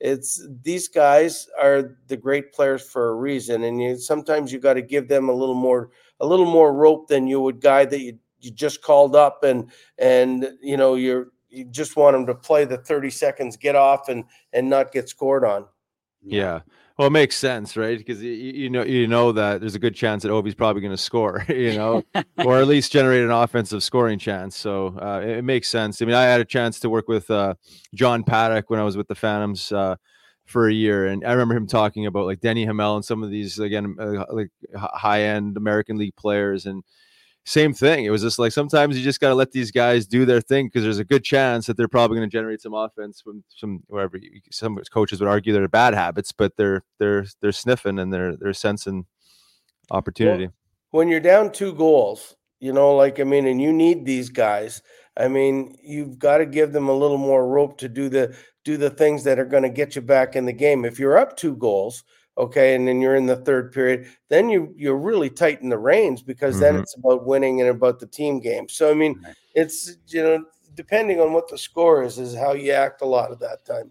these guys are the great players for a reason, and sometimes you got to give them a little more rope than you would guy that you just called up, and you know, you just want them to play the 30 seconds, get off and not get scored on. Yeah. Well, it makes sense, right? Because you know that there's a good chance that Ovi's probably going to score, you know, or at least generate an offensive scoring chance. So it makes sense. I mean, I had a chance to work with John Paddock when I was with the Phantoms for a year, and I remember him talking about like Denny Hamel and some of these, again, like high-end American League players, and same thing. It was just like, sometimes you just got to let these guys do their thing, because there's a good chance that they're probably going to generate some offense from some coaches would argue they're bad habits, but they're sniffing and they're sensing opportunity. Well, when you're down 2 goals, you know, like, I mean, and you need these guys, I mean, you've got to give them a little more rope to do the things that are going to get you back in the game. If you're up 2 goals, okay, and then you're in the third period, then you really tighten the reins, because then it's about winning and about the team game. So, I mean, it's, you know, depending on what the score is how you act a lot of that time.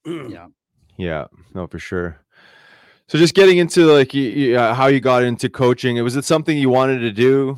Yeah, no, for sure. So just getting into like how you got into coaching, was it something you wanted to do,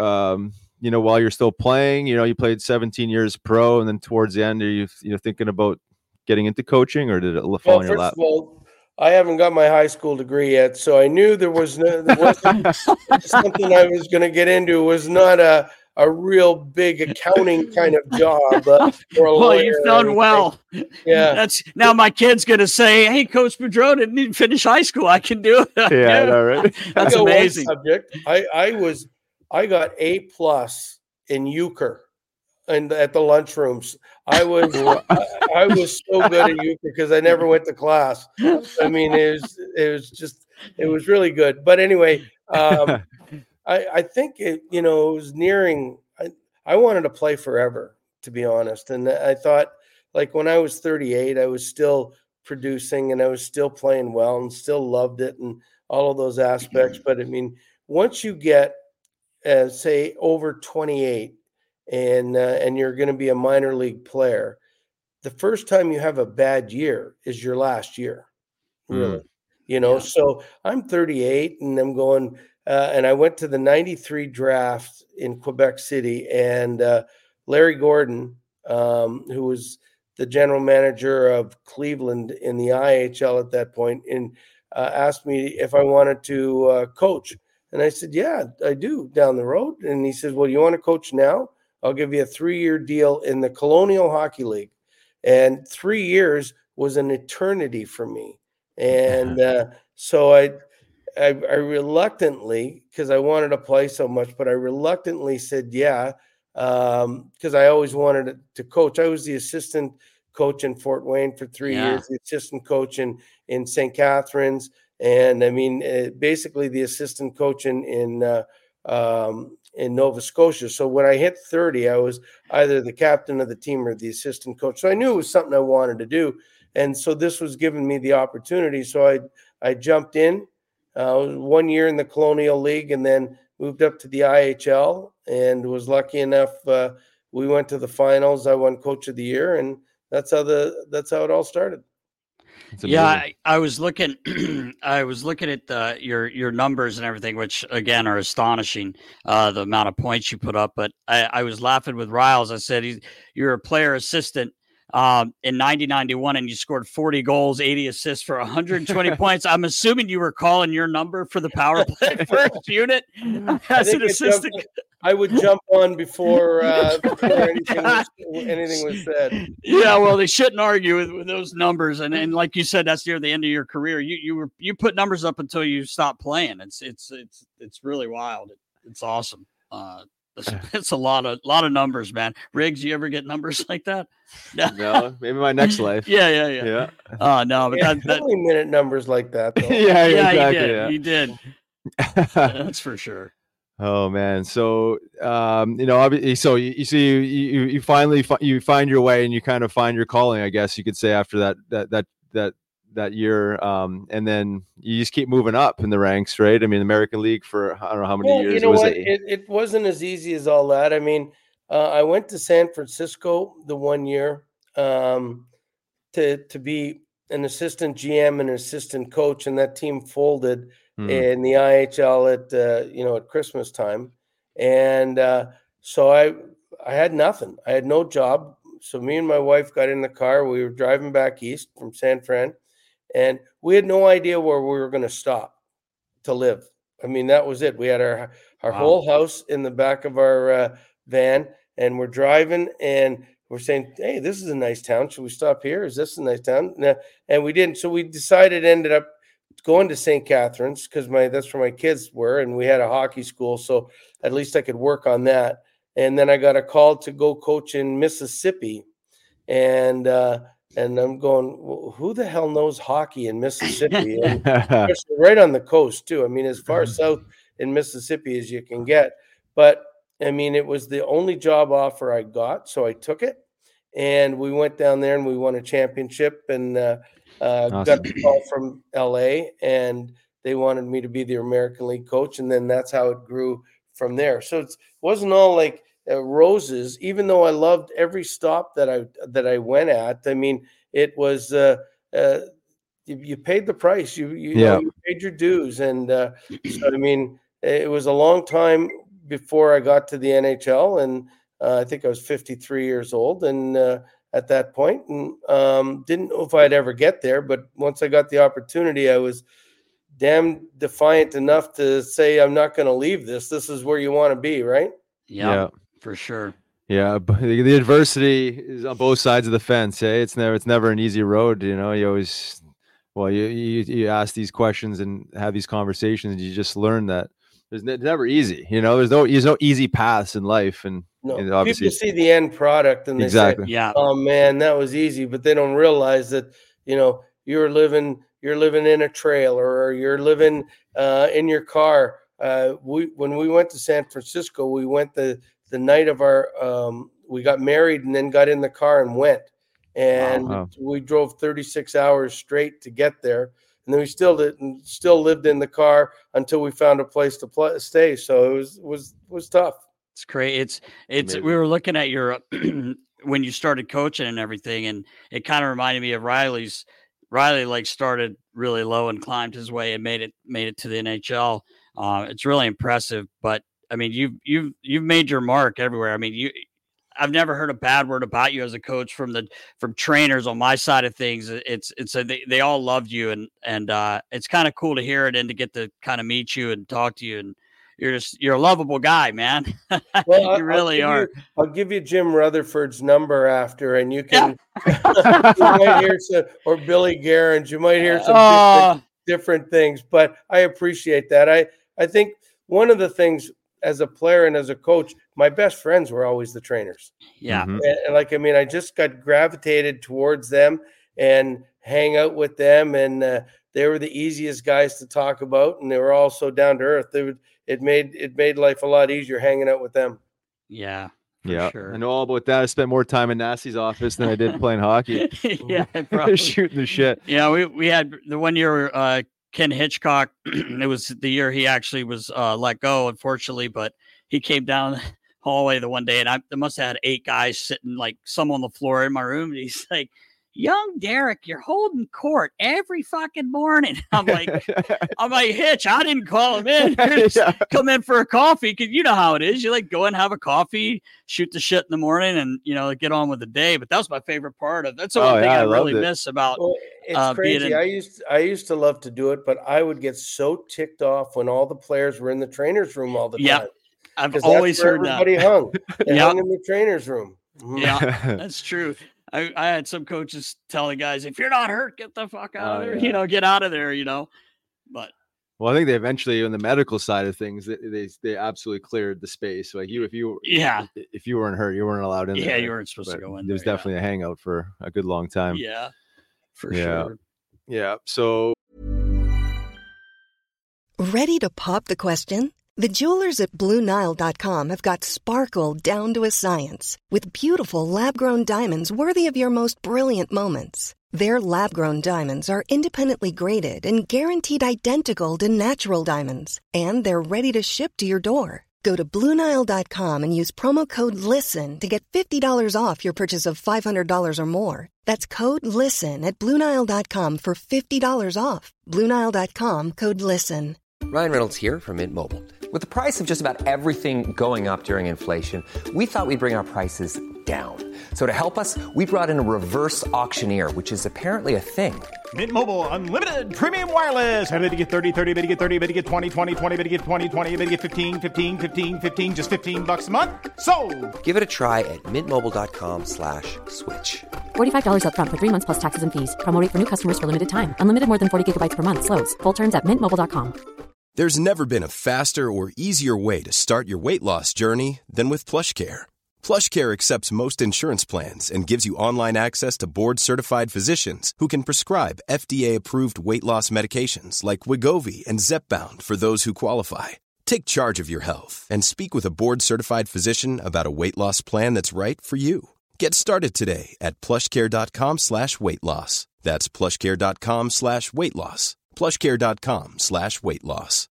you know, while you're still playing? You know, you played 17 years pro, and then towards the end, are you thinking about getting into coaching, or did it fall in your lap? First of all, I haven't got my high school degree yet, so I knew there wasn't something I was going to get into. It was not a real big accounting kind of job. Well, you've done well. Yeah. Now my kid's going to say, "Hey, Coach Boudreau didn't even finish high school. I can do it." Yeah, I know, right? That's amazing. Subject. I got A+ in euchre, and at the lunchrooms. I was so good at euchre because I never went to class. I mean, it was really good. But anyway, I think it was nearing. I wanted to play forever, to be honest. And I thought, like, when I was 38, I was still producing and I was still playing well and still loved it and all of those aspects. But I mean, once you get, say, over 28 and you're going to be a minor league player, the first time you have a bad year is your last year, really. So I'm 38 and I'm going, and I went to the 93 draft in Quebec City, and Larry Gordon, who was the general manager of Cleveland in the IHL at that point, and asked me if I wanted to coach. And I said, yeah, I do, down the road. And he said, well, you want to coach now? I'll give you a 3-year deal in the Colonial Hockey League. And 3 years was an eternity for me. And so I reluctantly, because I wanted to play so much, but I reluctantly said yeah, because I always wanted to coach. I was the assistant coach in Fort Wayne for 3 years, the assistant coach in St. Catharines, and I mean, basically the assistant coach in Nova Scotia. So when I hit 30, I was either the captain of the team or the assistant coach. So I knew it was something I wanted to do. And so this was giving me the opportunity. So I jumped in 1 year in the Colonial League and then moved up to the IHL and was lucky enough. We went to the finals. I won Coach of the Year, and that's how it all started. Yeah, I was looking. I was looking at your numbers and everything, which again are astonishing. The amount of points you put up, but I was laughing with Riles. I said you're a player assistant in 90-91, and you scored 40 goals, 80 assists for 120 points. I'm assuming you were calling your number for the power play first unit as an assistant. I would jump on before anything was said. Yeah, well, they shouldn't argue with those numbers, and like you said, that's near the end of your career. You put numbers up until you stop playing. It's really wild. It's awesome. It's a lot of numbers, man. Riggs, you ever get numbers like that? No, maybe my next life. Yeah. No, but that 20-minute numbers like that. Though. Exactly. You did. That's for sure. Oh man, so obviously, so you finally you find your way and you kind of find your calling, I guess you could say, after that year, and then you just keep moving up in the ranks, right? I mean, American League for I don't know how many years. You know what? It wasn't as easy as all that. I mean, I went to San Francisco the 1 year to be an assistant GM and an assistant coach, and that team folded in the IHL at Christmas time, and so I had nothing. I had no job. So me and my wife got in the car. We were driving back east from San Fran, and we had no idea where we were going to stop to live. I mean, that was it. We had our whole house in the back of our van, and we're driving, and we're saying, hey, this is a nice town. Should we stop here? Is this a nice town? No, and we didn't. So we ended up going to St. Catharines because that's where my kids were, and we had a hockey school, so at least I could work on that. And then I got a call to go coach in Mississippi, and I'm going, well, who the hell knows hockey in Mississippi? And right on the coast too. I mean, as far south in Mississippi as you can get. But I mean, it was the only job offer I got, so I took it. And we went down there and we won a championship, and awesome. Got the call from LA, and they wanted me to be the American League coach, and then that's how it grew from there. So it wasn't all like roses, even though I loved every stop that I went at. I mean, it was you paid the price. You paid your dues, and so I mean, it was a long time before I got to the NHL, and I think I was 53 years old, and at that point, and didn't know if I'd ever get there. But once I got the opportunity, I was damn defiant enough to say, I'm not going to leave this. This is where you want to be, right? Yeah, for sure. Yeah, but the adversity is on both sides of the fence. It's never an easy road. You know, you always, you ask these questions and have these conversations, and you just learn that it's never easy. You know, there's no easy paths in life, and obviously people see the end product and they say, "Oh man, that was easy," but they don't realize that you're living in a trailer, or you're living in your car. When we went to San Francisco, we went the night of our we got married and then got in the car and went. And we drove 36 hours straight to get there. And then we still lived in the car until we found a place to stay. So it was tough. It's great. It's we were looking at your when you started coaching and everything, and it kind of reminded me of Riley's. Riley like started really low and climbed his way and made it to the NHL. It's really impressive. But I mean, you've made your mark everywhere. I mean, I've never heard a bad word about you as a coach from trainers on my side of things. They all loved you, and it's kind of cool to hear it and to get to kind of meet you and talk to you. And you're a lovable guy, man. Well, you really are. I'll give you Jim Rutherford's number after, and you can you might hear some, or Billy Guerin's. You might hear some different things, but I appreciate that. I think one of the things as a player and as a coach, my best friends were always the trainers. Yeah. And I just got gravitated towards them and hang out with them. And they were the easiest guys to talk about. And they were all so down to earth. It made life a lot easier hanging out with them. Yeah. Sure. I know all about that. I spent more time in Nasty's office than I did playing hockey. Yeah. Probably. Shooting the shit. Yeah. We had the 1 year, Ken Hitchcock, it was the year he actually was let go, unfortunately, but he came down the hallway the one day, and I must have had 8 guys sitting, like some on the floor in my room. And he's like, "Young Derek, you're holding court every fucking morning." I'm like, Hitch, I didn't call him in. Come in for a coffee, because you know how it is. You like go and have a coffee, shoot the shit in the morning, and get on with the day. But that was my favorite part of. That's the one thing I really miss about. Well, it's crazy. I used to love to do it, but I would get so ticked off when all the players were in the trainers room all the time. I've always heard everybody that. Hung. They hung in the trainers room. Yeah, that's true. I had some coaches telling guys, if you're not hurt, get the fuck out of there. Get out of there. But well, I think they eventually, on the medical side of things, they absolutely cleared the space. Like if you weren't hurt, you weren't allowed in there. Yeah, you weren't supposed to go in. There was definitely a hangout for a good long time. Yeah, for sure. Yeah. So, ready to pop the question? The jewelers at BlueNile.com have got sparkle down to a science with beautiful lab-grown diamonds worthy of your most brilliant moments. Their lab-grown diamonds are independently graded and guaranteed identical to natural diamonds, and they're ready to ship to your door. Go to BlueNile.com and use promo code LISTEN to get $50 off your purchase of $500 or more. That's code LISTEN at BlueNile.com for $50 off. BlueNile.com, code LISTEN. Ryan Reynolds here from Mint Mobile. With the price of just about everything going up during inflation, we thought we'd bring our prices down. So to help us, we brought in a reverse auctioneer, which is apparently a thing. Mint Mobile Unlimited Premium Wireless. How to get 30, 30, bit to get 30, bit to get 20, 20, 20, bit to get 20, 20, bit to get 15, 15, 15, 15, just $15 a month? Sold! Give it a try at mintmobile.com/switch. $45 up front for 3 months plus taxes and fees. Promo rate for new customers for limited time. Unlimited more than 40 gigabytes per month. Slows full terms at mintmobile.com. There's never been a faster or easier way to start your weight loss journey than with PlushCare. PlushCare accepts most insurance plans and gives you online access to board-certified physicians who can prescribe FDA-approved weight loss medications like Wegovy and Zepbound for those who qualify. Take charge of your health and speak with a board-certified physician about a weight loss plan that's right for you. Get started today at plushcare.com/weight loss. That's plushcare.com/weight loss. plushcare.com/weight loss.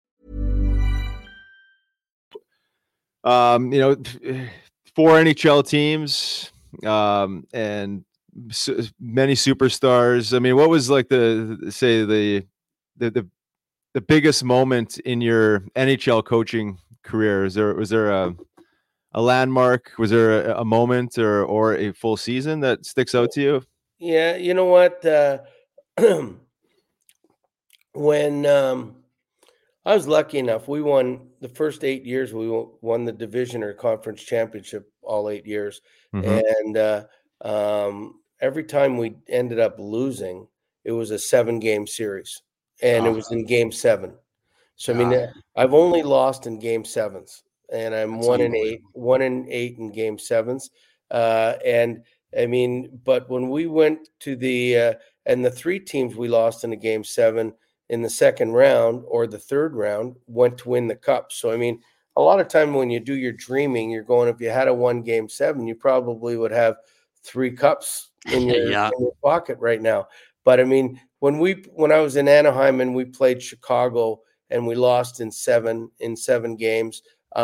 4 NHL teams, and many superstars. I mean, what was like the biggest moment in your NHL coaching career? Was there a landmark? Was there a moment or a full season that sticks out to you? Yeah, you know what? When I was lucky enough, we won the first 8 years. We won the division or conference championship all 8 years. Mm-hmm. And every time we ended up losing, it was a 7-game series, and it was in game 7. So, I mean, I've only lost in game 7s, and I'm 1-8 in game 7s. And I mean, but when we went to and the 3 teams we lost in the game 7 in the second round or the third round went to win the cup. So, I mean, a lot of time when you do your dreaming, you're going, if you had a 1 Game 7, you probably would have 3 cups in your, in your pocket right now. But I mean, when I was in Anaheim and we played Chicago and we lost in 7 games,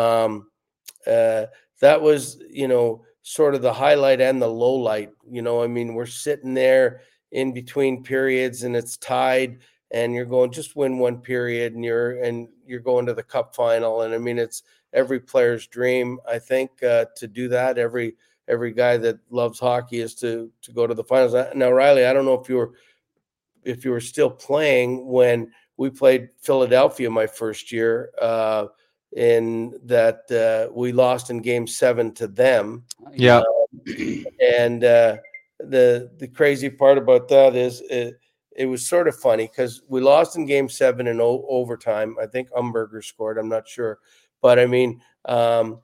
that was, sort of the highlight and the low light. I mean, we're sitting there in between periods and it's tied, and you're going, just win 1 period, and you're going to the cup final. And I mean, it's every player's dream, I think, to do that. Every guy that loves hockey is to go to the finals. Now, Riley, I don't know if you were still playing when we played Philadelphia my first year, in that we lost in Game 7 to them. Yeah. And the crazy part about that is it was sort of funny because we lost in Game 7 in overtime. I think Umberger scored. I'm not sure. But, I mean, Paul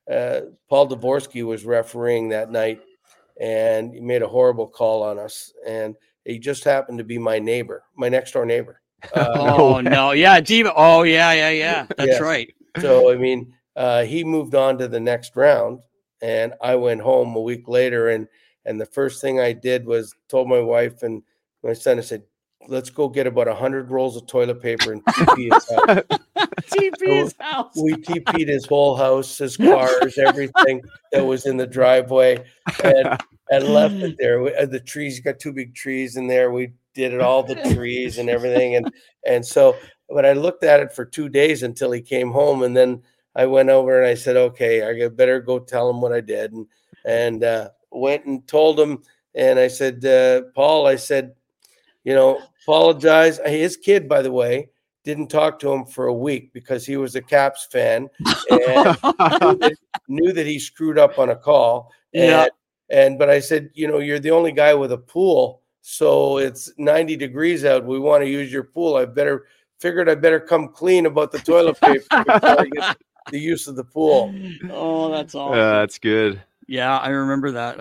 Dvorsky was refereeing that night, and he made a horrible call on us. And he just happened to be my next-door neighbor. No. Yeah, Diva. Oh, yeah. That's yes. right. So, I mean, he moved on to the next round, and I went home a week later, and the first thing I did was told my wife and my son, I said, let's go get about 100 rolls of toilet paper and TP his house. TP his house. We TP'd his whole house, his cars, everything that was in the driveway, and left it there. The trees, got 2 big trees in there. We did it, all the trees and everything. And so, but I looked at it for 2 days until he came home. And then I went over and I said, okay, I better go tell him what I did. And went and told him. And I said, Paul, I said, apologize. His kid, by the way, didn't talk to him for a week because he was a Caps fan and knew that he screwed up on a call. But I said, you're the only guy with a pool. So it's 90 degrees out. We want to use your pool. I better come clean about the toilet paper before I get the use of the pool. Oh, that's awesome. That's good. Yeah, I remember that.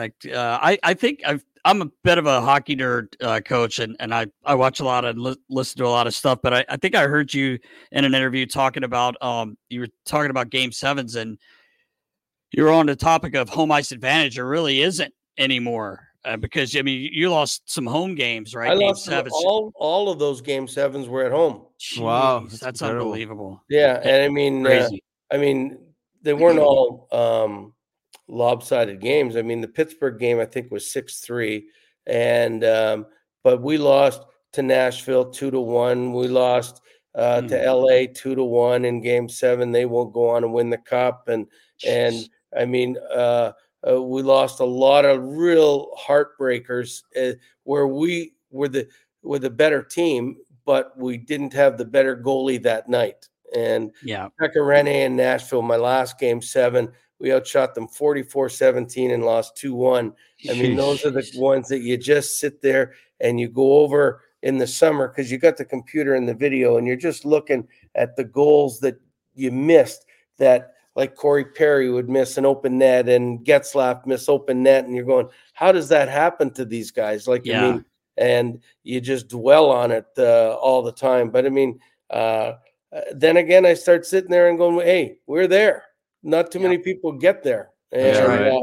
I think I'm a bit of a hockey nerd, coach, and I watch a lot and listen to a lot of stuff. But I think I heard you in an interview talking about you were talking about Game 7s, and you were on the topic of home ice advantage. There really isn't anymore. Because I mean, you lost some home games, right? I lost all of those Game 7s were at home. Jeez, wow, that's unbelievable. Yeah, and I mean, they weren't all lopsided games. I mean, the Pittsburgh game I think was 6-3, and but we lost to Nashville 2-1. We lost to LA 2-1 in Game 7. They won't go on and win the cup, and I mean. We lost a lot of real heartbreakers where we were the better team, but we didn't have the better goalie that night. And Pekka Rinne in Nashville, my last Game 7, we outshot them 44-17 and lost 2-1. I mean, those are the ones that you just sit there and you go over in the summer because you got the computer and the video and you're just looking at the goals that you missed that. Like Corey Perry would miss an open net and Getzlaf miss open net. And you're going, how does that happen to these guys? I mean, and you just dwell on it all the time. But I mean, then again, I start sitting there and going, hey, we're there. Not too many people get there. And,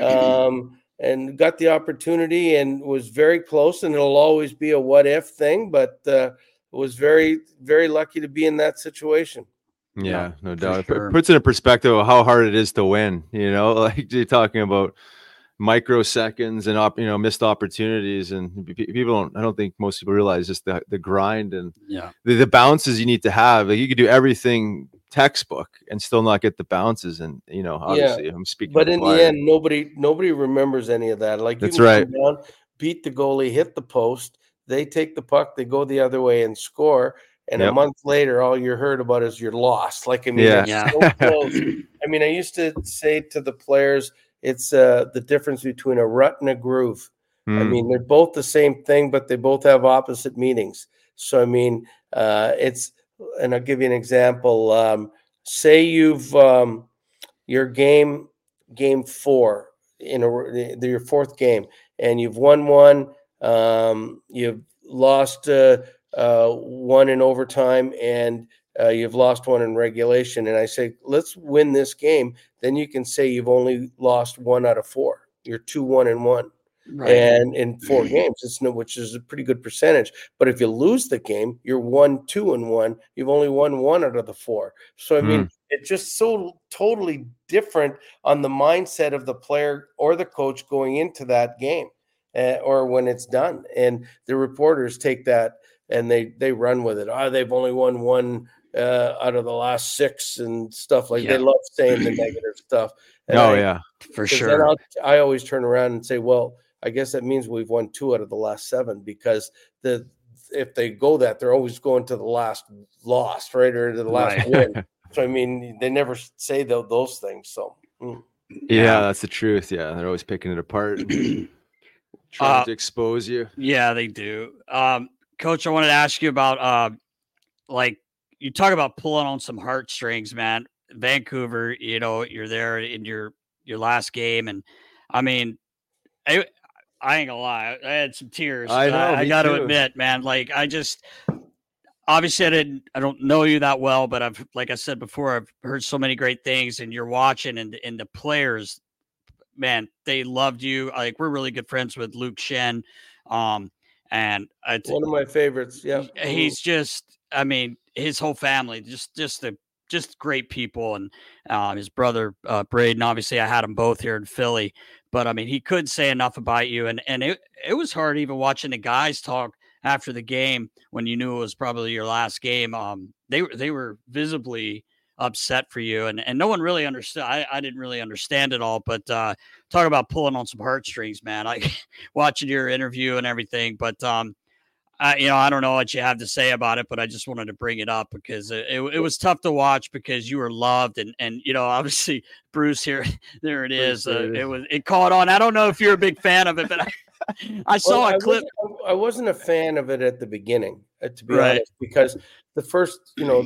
and got the opportunity and was very close, and it'll always be a what if thing, but was very, very lucky to be in that situation. Yeah, no doubt. Sure. It puts it in perspective of how hard it is to win. Like you're talking about microseconds and missed opportunities, and people I don't think most people realize just the grind and the bounces you need to have. Like you could do everything textbook and still not get the bounces, and obviously I'm speaking. But in the end, nobody remembers any of that. Like that's right. Come down, beat the goalie, hit the post, they take the puck, they go the other way and score. And a month later, all you heard about is you're lost. Like, I mean, it's so close. I mean, I used to say to the players, it's the difference between a rut and a groove. I mean, they're both the same thing, but they both have opposite meanings. So, I mean, and I'll give you an example. Say you've your game 4 your fourth game, and you've won one, you've lost one in overtime, and you've lost one in regulation. And I say, let's win this game. Then you can say you've only lost 1 out of 4. You're 2-1-1. Right. And in 4 games, which is a pretty good percentage. But if you lose the game, you're 1-2-1. You've only won 1 out of the 4. So, I mean, it's just so totally different on the mindset of the player or the coach going into that game or when it's done. And the reporters take that and they run with it. They've only won 1 out of the last 6 and stuff like They love saying the negative stuff. And for sure. Then I always turn around and say, well, I guess that means we've won 2 out of the last 7 because if they go that, they're always going to the last loss, right, or to the last win. So, I mean, they never say those things. So, yeah, that's the truth. Yeah, they're always picking it apart, trying to expose you. Yeah, they do. Coach, I wanted to ask you about like you talk about pulling on some heartstrings, man. Vancouver, you're there in your last game, and I mean, I ain't gonna lie, I had some tears. I got to admit, man, like obviously I don't know you that well, but like I said before, I've heard so many great things, and you're watching and the players, man, they loved you. Like, we're really good friends with Luke Shen. And one of my favorites. Yeah. He's just, I mean, his whole family, just great people. And his brother, Braden, obviously I had them both here in Philly, but I mean, he couldn't say enough about you. And it was hard even watching the guys talk after the game when you knew it was probably your last game. They were visibly upset for you, and no one really understood. I didn't really understand it all, but talk about pulling on some heartstrings, man. I watching your interview and everything, but I don't know what you have to say about it, but I just wanted to bring it up because it was tough to watch because you were loved, and obviously Bruce here, there it is. It caught on. I don't know if you're a big fan of it, but I saw a clip. I wasn't a fan of it at the beginning, to be honest, because the first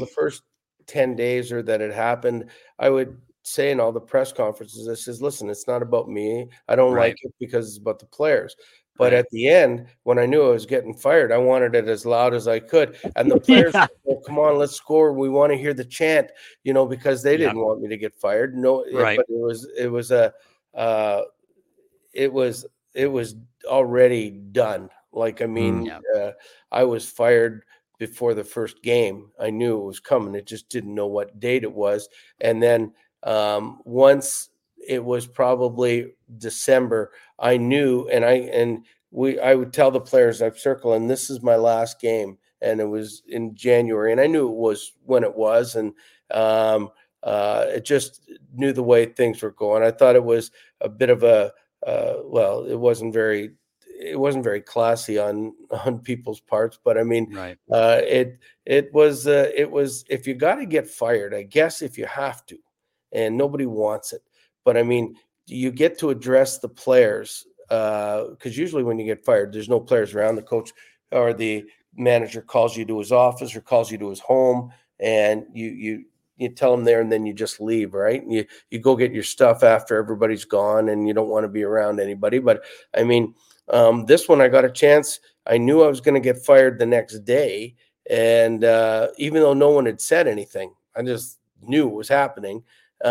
10 days or that it happened, I would say in all the press conferences, I says, listen, it's not about me. I don't like it because it's about the players. But at the end, when I knew I was getting fired, I wanted it as loud as I could. And the players said, well, come on, let's score. We want to hear the chant, because they didn't want me to get fired. No, but it was already done. Like, I mean, I was fired before the first game. I knew it was coming. It just didn't know what date it was. And then once it was probably December, I knew, and I would tell the players I've circled, and this is my last game. And it was in January, and I knew it was when it was. And it just knew the way things were going. I thought it was a bit of it wasn't very classy on people's parts, but I mean, it was if you got to get fired, I guess if you have to, and nobody wants it, but I mean, you get to address the players because usually when you get fired, there's no players around. The coach or the manager calls you to his office or calls you to his home, and you tell them there, and then you just leave, right? And you go get your stuff after everybody's gone, and you don't want to be around anybody. But I mean, this one I got a chance. I knew I was going to get fired the next day, and even though no one had said anything, I just knew it was happening.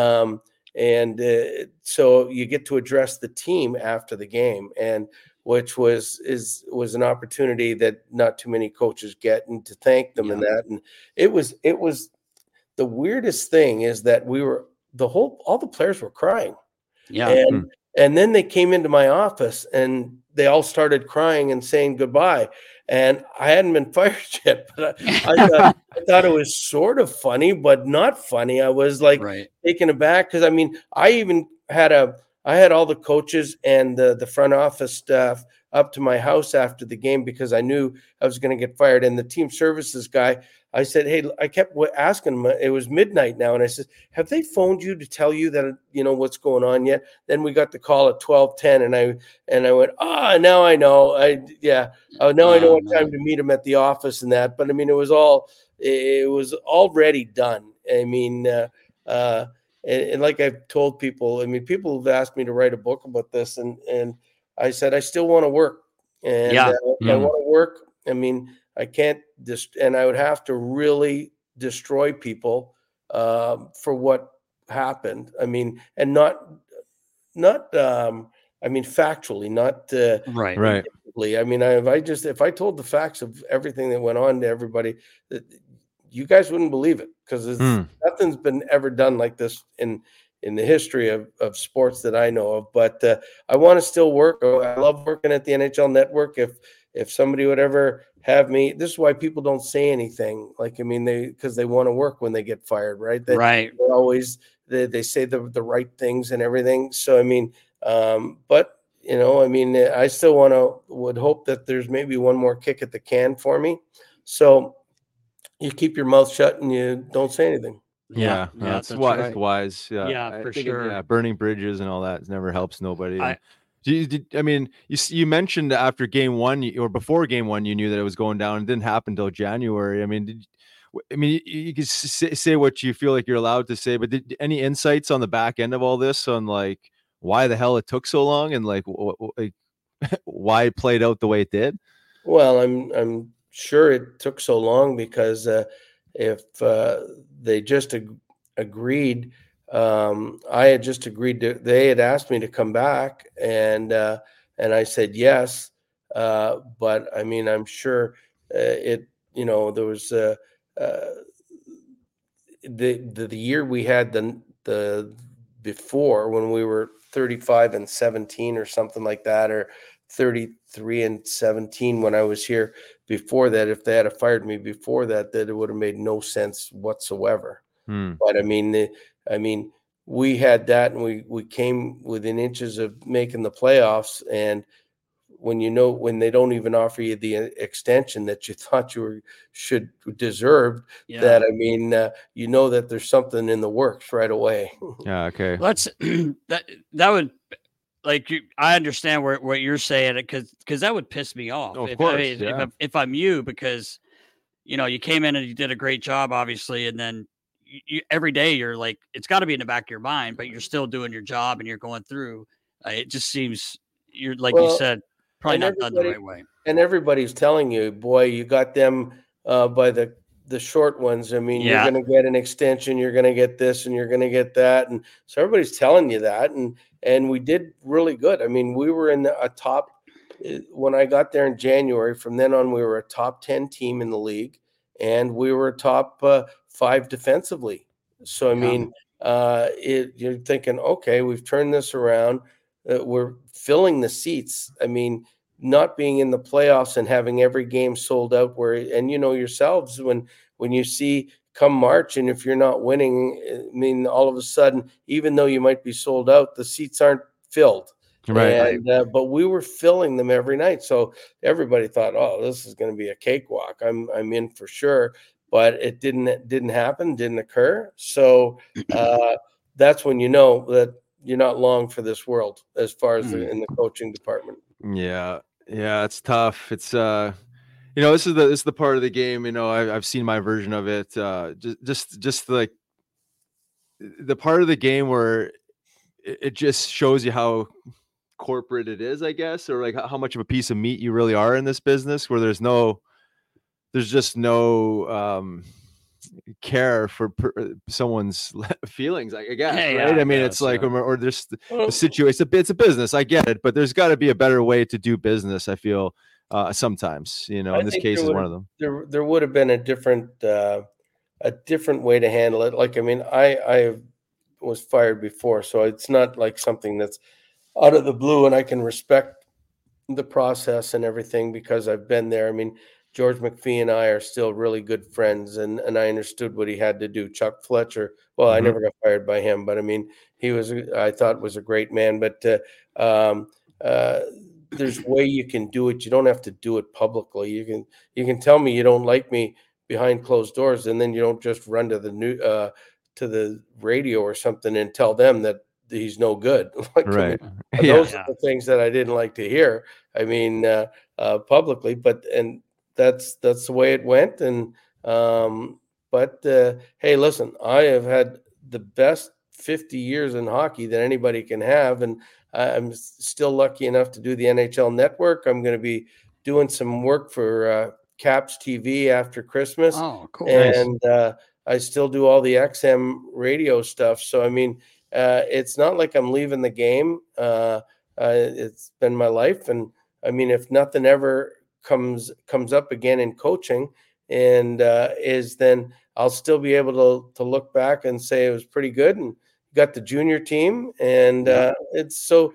So you get to address the team after the game, and which was an opportunity that not too many coaches get, and to thank them and that. And it was the weirdest thing is that all the players were crying. Yeah. And then they came into my office and they all started crying and saying goodbye. And I hadn't been fired yet, but I thought it was sort of funny, but not funny. I was like taken aback because I mean, I had all the coaches and the front office staff up to my house after the game because I knew I was going to get fired. And the team services guy, I said, hey, I kept asking him, it was midnight now. And I said, have they phoned you to tell you that, what's going on yet? Then we got the call at 12:10 and I went, now I know. Now I know what time to meet him at the office and that. But I mean, it was already done. I mean, and like I've told people, I mean, people have asked me to write a book about this and I said, I still want to work and I want to work. I mean, I can't and I would have to really destroy people for what happened. I mean, and not I mean, factually, not Right. I mean, if I told the facts of everything that went on to everybody, you guys wouldn't believe it, because nothing's been ever done like this in the history of sports that I know of. But I want to still work. I love working at the NHL Network. If somebody would ever have me, this is why people don't say anything. Like, I mean, because they want to work when they get fired, right? They always they say the right things and everything. So I mean, but you know, I mean, I still would hope that there's maybe one more kick at the can for me. So you keep your mouth shut and you don't say anything. Yeah, that's wise. Yeah, for sure. Burning bridges and all that never helps nobody. I mean, you mentioned after game one or before game one, you knew that it was going down. It didn't happen until January. I mean, you can say what you feel like you're allowed to say, but any insights on the back end of all this on like why the hell it took so long and like why it played out the way it did? Well, I'm sure it took so long because if they just agreed. I had just agreed they had asked me to come back, and I said yes. But I mean, I'm sure there was the year we had the before, when we were 35-17 or something like that, or 33-17 when I was here before that. If they had fired me before that, it would have made no sense whatsoever. But I mean, we had that, and we came within inches of making the playoffs. And when they don't even offer you the extension that you thought you should deserve, that, I mean, that there's something in the works right away. Yeah. Okay. Let's that would, like, I understand what you're saying, because that would piss me off. Of course, if I'm you, because you came in and you did a great job, obviously, and then every day you're like, it's got to be in the back of your mind, but you're still doing your job and you're going through. It just seems you said, probably not done the right way. And everybody's telling you, boy, you got them by the short ones. I mean, you're going to get an extension, you're going to get this, and you're going to get that, and so everybody's telling you that, and we did really good. I mean, we were in a top. When I got there in January, from then on, we were a top 10 team in the league, and we were a top 5 defensively. So, I mean, you're thinking, okay, we've turned this around. We're filling the seats. I mean, not being in the playoffs and having every game sold out, and yourselves, when you see come March, and if you're not winning, I mean, all of a sudden, even though you might be sold out, the seats aren't filled. Right. And, but we were filling them every night. So everybody thought, oh, this is going to be a cakewalk. I'm in for sure. But it didn't happen, didn't occur. So that's when you know that you're not long for this world as far as in the coaching department. Yeah, it's tough. It's this is the part of the game. I've seen my version of it. Just like the part of the game where it just shows you how corporate it is, I guess, or like how much of a piece of meat you really are in this business, where there's just no care for someone's feelings, I guess, right? I mean, it's like, or just the situation. It's a business. I get it, but there's got to be a better way to do business, I feel, sometimes, in this case is one of them. There would have been a different way to handle it. Like, I mean, I was fired before, so it's not like something that's out of the blue, and I can respect the process and everything because I've been there. I mean, George McPhee and I are still really good friends, and I understood what he had to do. Chuck Fletcher, well, I never got fired by him, but I mean, I thought was a great man. But there's a way you can do it. You don't have to do it publicly. You can tell me you don't like me behind closed doors, and then you don't just run to the radio or something and tell them that he's no good. Right. Those are the things that I didn't like to hear. I mean, publicly, and that's the way it went. And but hey, listen, I have had the best 50 years in hockey that anybody can have, and I'm still lucky enough to do the NHL Network. I'm going to be doing some work for Caps TV after Christmas. Oh, cool. And I still do all the XM radio stuff. So, I mean, it's not like I'm leaving the game. It's been my life. And I mean, if nothing ever comes up again in coaching and then I'll still be able to look back and say it was pretty good and got the junior team. And it's so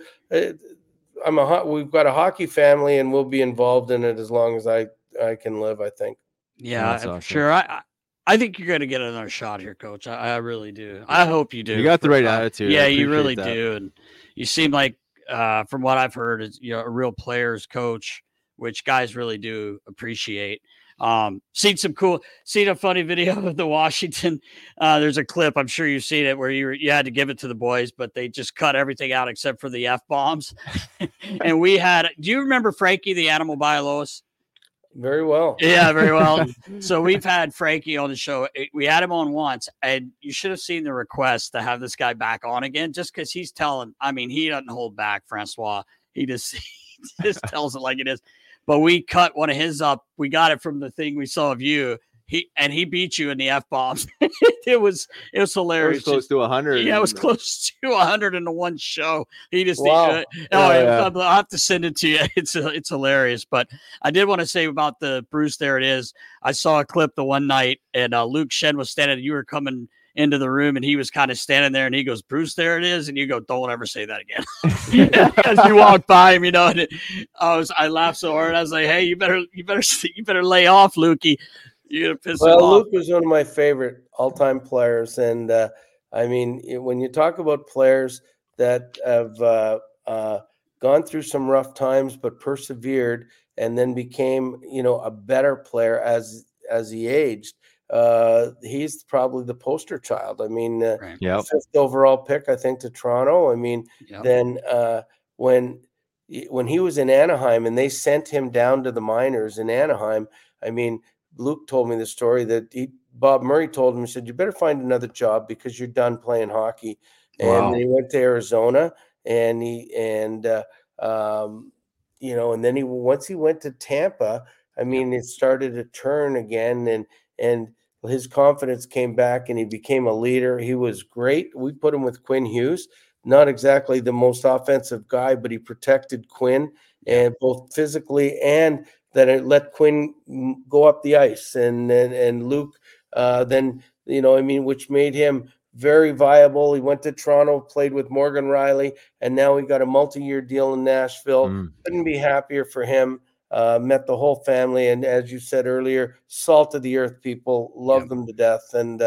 we've got a hockey family and we'll be involved in it as long as I can live, I think. Yeah, awesome. Sure. I think you're going to get another shot here, Coach. I really do. I hope you do. You got the right attitude. Yeah, you really do. And you seem like, from what I've heard, is a real player's coach, which guys really do appreciate. Seen a funny video of the Washington. There's a clip, I'm sure you've seen it, where you had to give it to the boys, but they just cut everything out except for the F-bombs. And do you remember Frankie, the animal biologist? Very well. Yeah, very well. So we've had Frankie on the show. We had him on once, and you should have seen the request to have this guy back on again, just because he doesn't hold back, Francois. He just tells it like it is. But we cut one of his up. We got it from the thing we saw of you. He beat you in the F-bombs. it was hilarious. It was close to 100. Yeah, it was close to 100 in the one show. He just wow. I'll have to send it to you. It's hilarious. But I did want to say about the Bruce, there it is. I saw a clip the one night, and Luke Shen was standing. You were coming into the room, and he was kind of standing there, and he goes, "Bruce, there it is," and you go, "Don't ever say that again." As you walk by him, and I laughed so hard. I was like, "Hey, you better lay off, Lukey. You're gonna piss him off." Luke was one of my favorite all-time players, and I mean, when you talk about players that have gone through some rough times but persevered and then became, a better player as he aged. He's probably the poster child. I mean, fifth overall pick, I think, to Toronto. I mean, then when he was in Anaheim and they sent him down to the minors in Anaheim, I mean, Luke told me the story that Bob Murray told him, he said, "You better find another job because you're done playing hockey." And then he went to Arizona, and once he went to Tampa, I mean, it started to turn again, and his confidence came back and he became a leader. He was great. We put him with Quinn Hughes, not exactly the most offensive guy, but he protected Quinn, and both physically and that it let Quinn go up the ice. And Luke, which made him very viable. He went to Toronto, played with Morgan Riley, and now he got a multi-year deal in Nashville. Couldn't be happier for him. Met the whole family, and as you said earlier, salt of the earth people, love them to death, and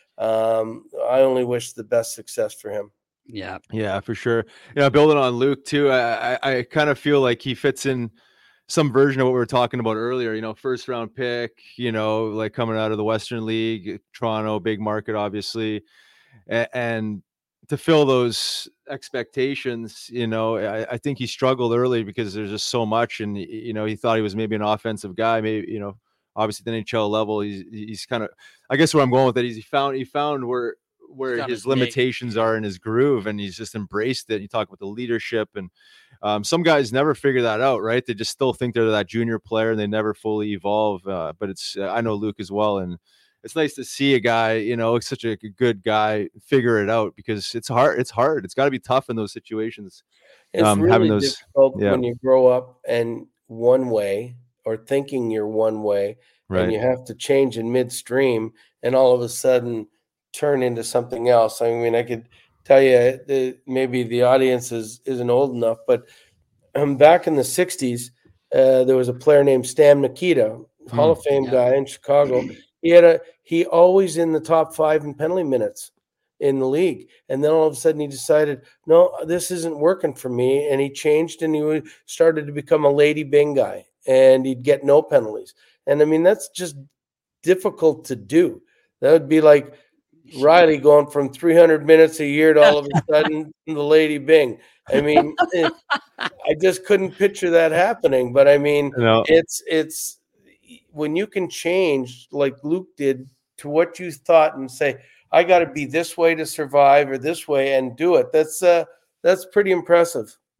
I only wish the best success for him. Yeah, for sure. Building on Luke too, I kind of feel like he fits in some version of what we were talking about earlier. First round pick, like coming out of the Western League, Toronto, big market, obviously, and to fill those expectations, I think he struggled early because there's just so much, and he thought he was maybe an offensive guy. Maybe obviously the NHL level, he's kind of, I guess where I'm going with that is he found where his limitations are in his groove, and he's just embraced it. You talk about the leadership, and some guys never figure that out, right? They just still think they're that junior player, and they never fully evolve. But I know Luke as well, and it's nice to see a guy, such a good guy, figure it out, because it's hard. It's got to be tough in those situations. It's really difficult when you grow up and one way, or thinking you're one way, right, and you have to change in midstream, and all of a sudden turn into something else. I mean, I could tell you, maybe the audience isn't old enough, but back in the 60s, there was a player named Stan Mikita, Hall of Fame guy in Chicago. He always in the top 5 in penalty minutes in the league. And then all of a sudden he decided, no, this isn't working for me. And he changed, and he started to become a Lady Byng guy, and he'd get no penalties. And I mean, that's just difficult to do. That would be like Riley going from 300 minutes a year to all of a sudden the Lady Byng. I mean, I just couldn't picture that happening. But I mean, it's when you can change like Luke did to what you thought and say, I got to be this way to survive, or this way, and do it. That's pretty impressive.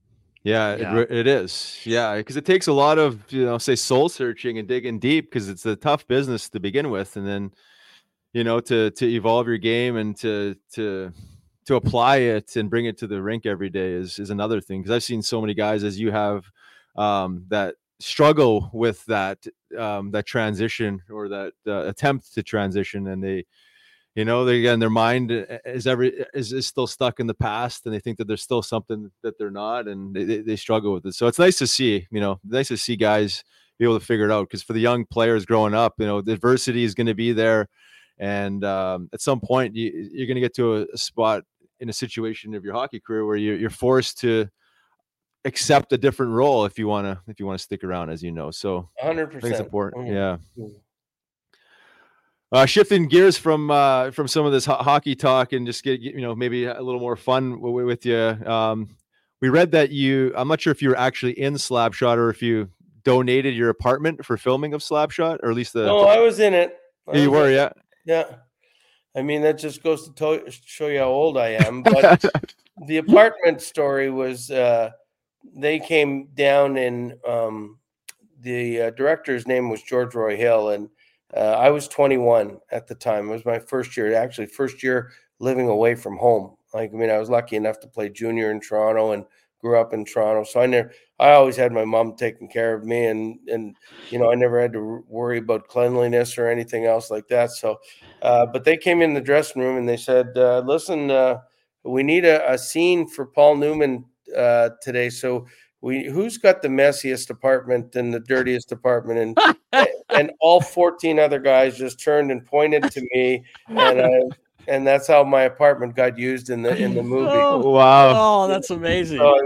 Yeah, it is. Yeah, because it takes a lot of, say soul searching and digging deep, because it's a tough business to begin with, and then to evolve your game and to apply it and bring it to the rink every day is another thing. Because I've seen so many guys, as you have, that struggle with that transition, or that attempt to transition, and they again, their mind is still stuck in the past, and they think that there's still something that they're not, and they struggle with it. So it's nice to see, guys be able to figure it out, because for the young players growing up, the adversity is going to be there, and at some point you're going to get to a spot in a situation of your hockey career where you're forced to accept a different role if you want to stick around, as so 100%. I think it's important. Yeah. Mm-hmm. Shifting gears from some of this hockey talk, and just get maybe a little more fun with you. We read that I'm not sure if you were actually in Slapshot, or if you donated your apartment for filming of Slapshot, or at least No, I was in it. You were, yeah. Yeah. I mean, that just goes to show you how old I am. But the apartment story was they came down, and the director's name was George Roy Hill, and I was 21 at the time. It was my first year living away from home. I was lucky enough to play junior in Toronto and grew up in Toronto. So I always had my mom taking care of me, and I never had to worry about cleanliness or anything else like that. So, but they came in the dressing room and they said, listen, we need a scene for Paul Newman today. So who's got the messiest apartment and the dirtiest apartment? And all 14 other guys just turned and pointed to me, and that's how my apartment got used in the movie. Oh, wow! Oh, that's amazing. So,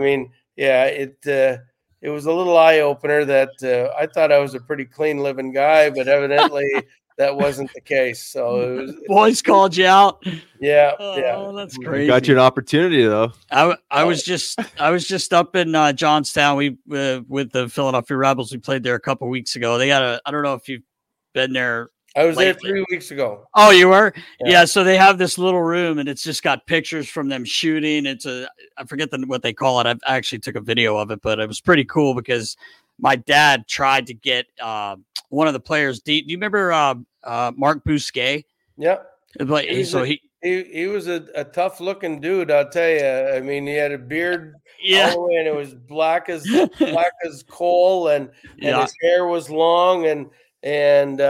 it was a little eye opener that I thought I was a pretty clean living guy, but evidently that wasn't the case. So boys called you out. Yeah, oh, that's crazy. Got you an opportunity though. I was just up in Johnstown. We with the Philadelphia Rebels. We played there a couple weeks ago. They got I don't know if you've been there. I was there 3 weeks ago. Oh, you were? Yeah. So they have this little room, and it's just got pictures from them shooting. I forget what they call it. I actually took a video of it, but it was pretty cool because my dad tried to get one of the players. Do you remember Mark Bousquet? Yeah. But he was a tough looking dude, I'll tell you. I mean, he had a beard all the way, and it was black as coal, and his hair was long, and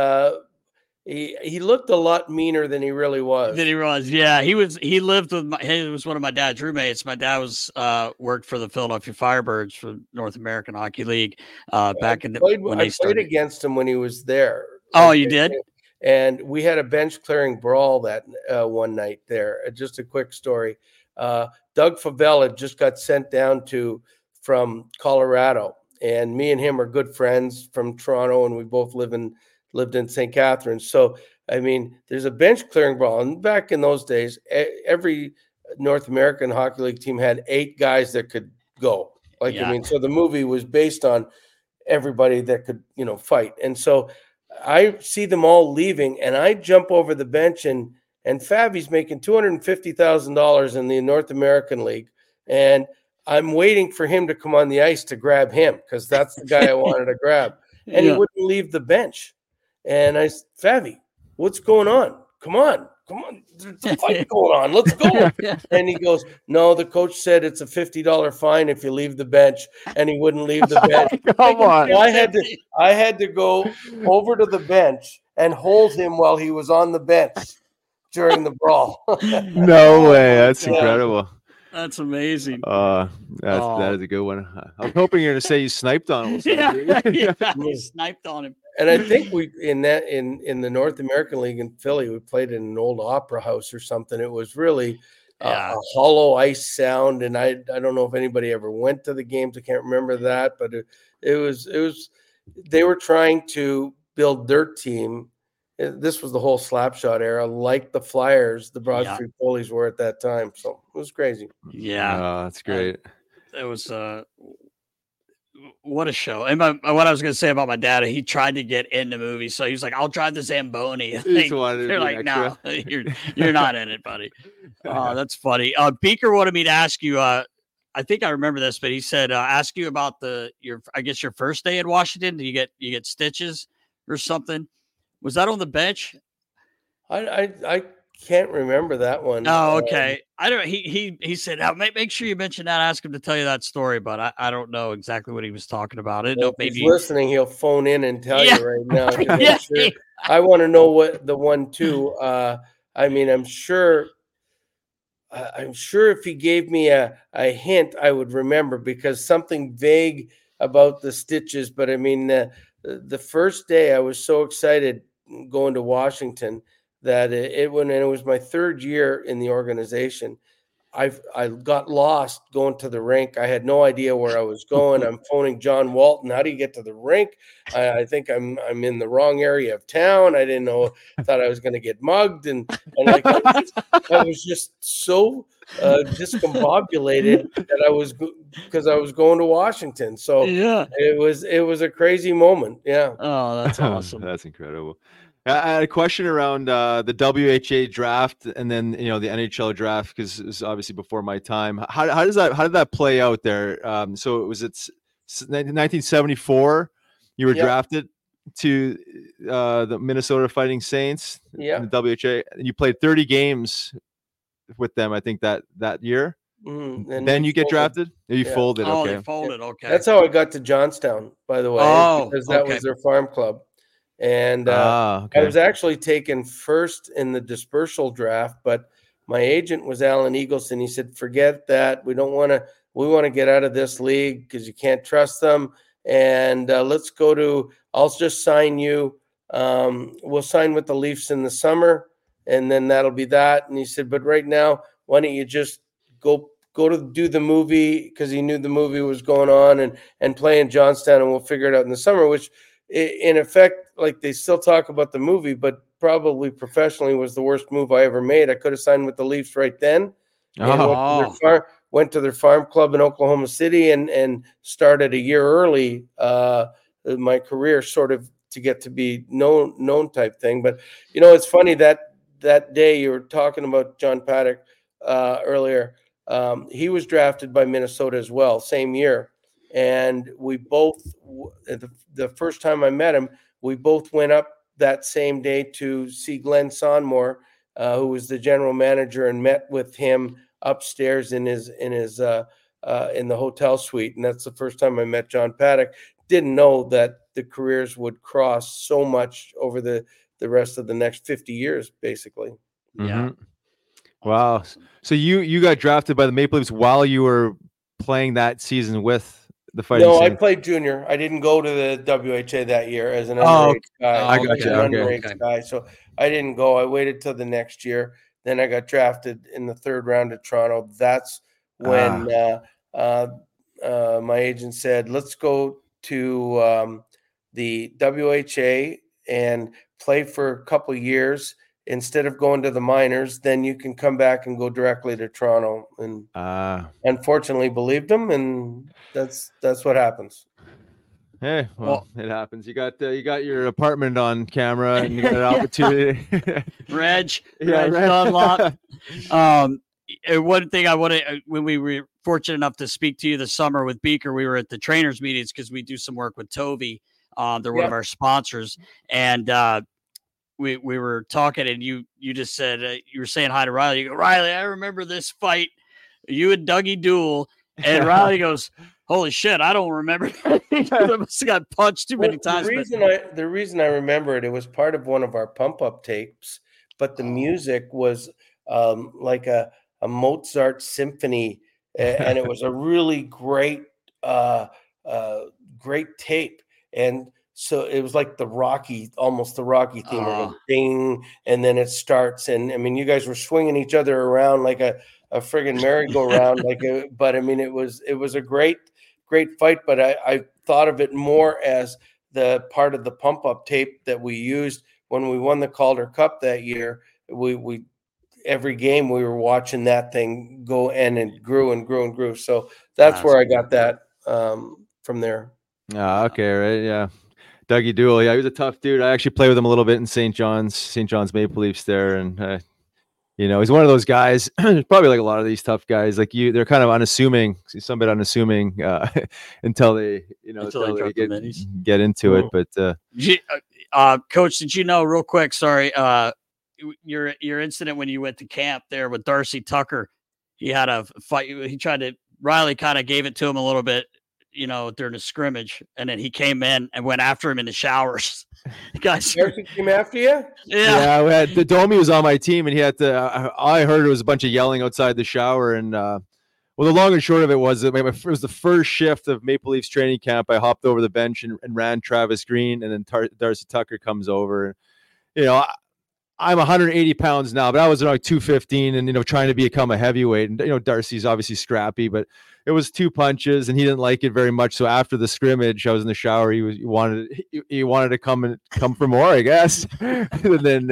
he looked a lot meaner than he really was. Yeah. He was one of my dad's roommates. My dad worked for the Philadelphia Firebirds for North American Hockey League back in when they started. I played against him when he was there. Oh, you did? And we had a bench clearing brawl that one night there. Just a quick story. Doug Favela just got sent down from Colorado, and me and him are good friends from Toronto, and we both lived in St. Catharines. So, I mean, there's a bench clearing brawl. And back in those days, every North American Hockey League team had 8 guys that could go. So the movie was based on everybody that could, fight. And so I see them all leaving, and I jump over the bench, and Fabi's making $250,000 in the North American League. And I'm waiting for him to come on the ice to grab him, because that's the guy I wanted to grab. And he wouldn't leave the bench. And I said, Fabi, what's going on? Come on. There's a fight going on. Let's go. And he goes, no, the coach said it's a $50 fine if you leave the bench. And he wouldn't leave the bench. Come on. So I had to go over to the bench and hold him while he was on the bench during the brawl. No way. That's incredible. That's amazing. That is a good one. I was hoping you're going to say you sniped on him. You sniped on him. And I think we in the North American League in Philly, we played in an old opera house or something. It was really a hollow ice sound, and I don't know if anybody ever went to the games. I can't remember that, but it was they were trying to build their team. This was the whole Slapshot era, like the Flyers, the Broad Street Bullies were at that time. So it was crazy. Yeah, that's great. It was what a show. And what I was going to say about my dad, he tried to get in the movie, so he was like, "I'll drive the Zamboni." They're like, "No, you're not in it, buddy." Oh, that's funny. Beaker wanted me to ask you. I think I remember this, but he said, ask you about your first day at Washington. Do you get stitches or something? Was that on the bench? I can't remember that one. Oh, okay. I don't. He said, make sure you mention that. Ask him to tell you that story, but I don't know exactly what he was talking about. I didn't know if he's listening. He'll phone in and tell you right now. Yeah. Sure, I want to know what the one too. I mean, I'm sure if he gave me a hint, I would remember, because something vague about the stitches. But I mean, the first day I was so excited going to Washington that it was my third year in the organization. I got lost going to the rink. I had no idea where I was going. I'm phoning John Walton. How do you get to the rink? I think I'm in the wrong area of town. I didn't know. Thought I was going to get mugged, and like I was just so discombobulated that because I was going to Washington. So yeah, it was a crazy moment. Yeah. Oh, that's awesome. That's incredible. I had a question around the WHA draft and then the NHL draft, because it was obviously before my time. How did that play out there? So it was 1974. You were drafted to the Minnesota Fighting Saints in the WHA, and you played 30 games with them, I think that year. Mm-hmm. And then you get drafted. You folded. Oh, okay. they folded. Okay. That's how I got to Johnstown, by the way, because that was their farm club. And I was actually taken first in the dispersal draft, but my agent was Alan Eagleson. He said, forget that. We want to get out of this league because you can't trust them. And let's go to, I'll just sign you. We'll sign with the Leafs in the summer, and then that'll be that. And he said, but right now, why don't you just go to do the movie, because he knew the movie was going on, and play in Johnstown, and we'll figure it out in the summer, which in effect, like, they still talk about the movie, but probably professionally was the worst move I ever made. I could have signed with the Leafs right then. Went to their farm club in Oklahoma City and started a year early my career, sort of to get to be known type thing. But it's funny that day you were talking about John Paddock earlier. He was drafted by Minnesota as well, same year. And we both, the first time I met him, we both went up that same day to see Glenn Sonmore, who was the general manager, and met with him upstairs in the hotel suite. And that's the first time I met John Paddock. Didn't know that the careers would cross so much over the rest of the next 50 years, basically. Yeah. Mm-hmm. Wow. Awesome. So you got drafted by the Maple Leafs while you were playing that season with the Fighting Saints? I played junior. I didn't go to the WHA that year as an underage guy. I got you. Underage guy. So I didn't go. I waited till the next year. Then I got drafted in the third round at Toronto. That's when my agent said, let's go to the WHA and play for a couple of years instead of going to the minors. Then you can come back and go directly to Toronto. And unfortunately believed him, and that's what happens. Hey, well, it happens. You got your apartment on camera, and you got an opportunity. Reg Dunlop. One thing I want to, when we were fortunate enough to speak to you this summer with Beaker, we were at the trainers meetings because we do some work with Tovi. They're one of our sponsors, and we were talking, and you just said you were saying hi to Riley. You go, Riley, I remember this fight, you and Dougie Duel, and Riley goes, holy shit, I don't remember. I must have got punched too many times. The reason I remember it was part of one of our pump-up tapes, but the music was like a Mozart symphony, and it was a really great tape. And so it was like almost the Rocky theme, like ding, and then it starts. And I mean, you guys were swinging each other around like a friggin' merry-go-round. But I mean, it was a great fight. But I thought of it more as the part of the pump-up tape that we used when we won the Calder Cup that year. We every game we were watching that thing go, and it grew and grew and grew. So that's where I got that from there. Okay, right, yeah. Dougie Duel, yeah, he was a tough dude. I actually played with him a little bit in St. John's Maple Leafs there, and You know, he's one of those guys, probably like a lot of these tough guys, like you, they're kind of unassuming, some bit unassuming until they, until they get into it. But Coach, did you know, real quick, sorry, your incident when you went to camp there with Darcy Tucker, he had a fight. Riley kind of gave it to him a little bit, during the scrimmage, and then he came in and went after him in the showers. Guys, Darcy came after you? Yeah. We had the Domi was on my team, and he had to. I heard it was a bunch of yelling outside the shower, and well, the long and short of it was that it was the first shift of Maple Leafs training camp. I hopped over the bench and ran Travis Green, and then Darcy Tucker comes over. I'm 180 pounds now, but I was like 215 and, trying to become a heavyweight. And, Darcy's obviously scrappy, but it was 2 punches and he didn't like it very much. So after the scrimmage, I was in the shower. He wanted to come for more, I guess. And then,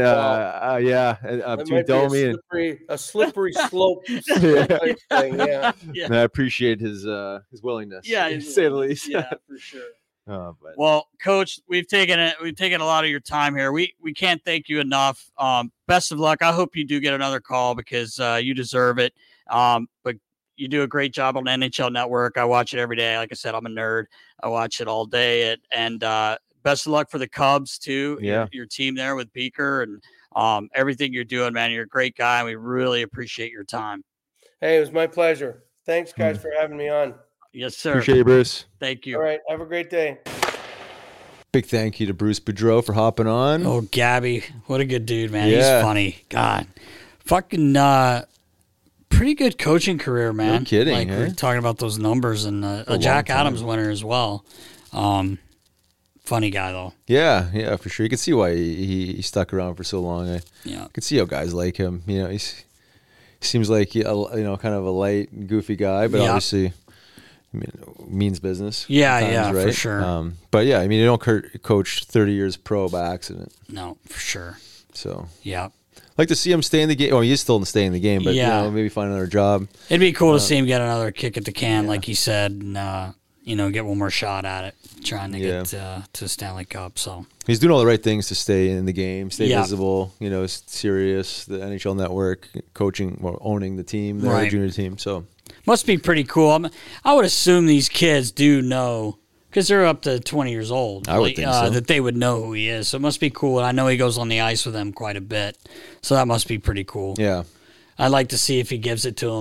between Domi and a slippery slope. Yeah. Thing, yeah. And I appreciate his willingness. Yeah. To say the least. Yeah, for sure. But. Well, Coach, we've taken a lot of your time here. We can't thank you enough. Best of luck. I hope you do get another call because you deserve it. But you do a great job on the NHL Network. I watch it every day. Like I said, I'm a nerd. I watch it all day. And best of luck for the Cubs too. Yeah. Your team there with Beaker and everything you're doing, man. You're a great guy. And we really appreciate your time. Hey, it was my pleasure. Thanks, guys, for having me on. Yes, sir. Appreciate you, Bruce. Thank you. All right. Have a great day. Big thank you to Bruce Boudreau for hopping on. Oh, Gabby. What a good dude, man. Yeah. He's funny. God. Fucking pretty good coaching career, man. No kidding. Like, we're talking about those numbers and a Jack Adams winner as well. Funny guy, though. Yeah, for sure. You can see why he stuck around for so long. I can see how guys like him. He seems like kind of a light and goofy guy, but obviously means business. Yeah, right? For sure. But yeah, you don't coach 30 years pro by accident. No, for sure. So yeah, like to see him stay in the game. Oh, he's still staying in the game, but maybe find another job. It'd be cool to see him get another kick at the can, like he said, and get one more shot at it, trying to get to Stanley Cup. So he's doing all the right things to stay in the game, stay visible. Serious. The NHL Network, coaching, owning the team, the junior team. So must be pretty cool. I would assume these kids do know, because they're up to 20 years old. I would think so. That they would know who he is. So it must be cool. And I know he goes on the ice with them quite a bit. So that must be pretty cool. Yeah. I'd like to see if he gives it to him,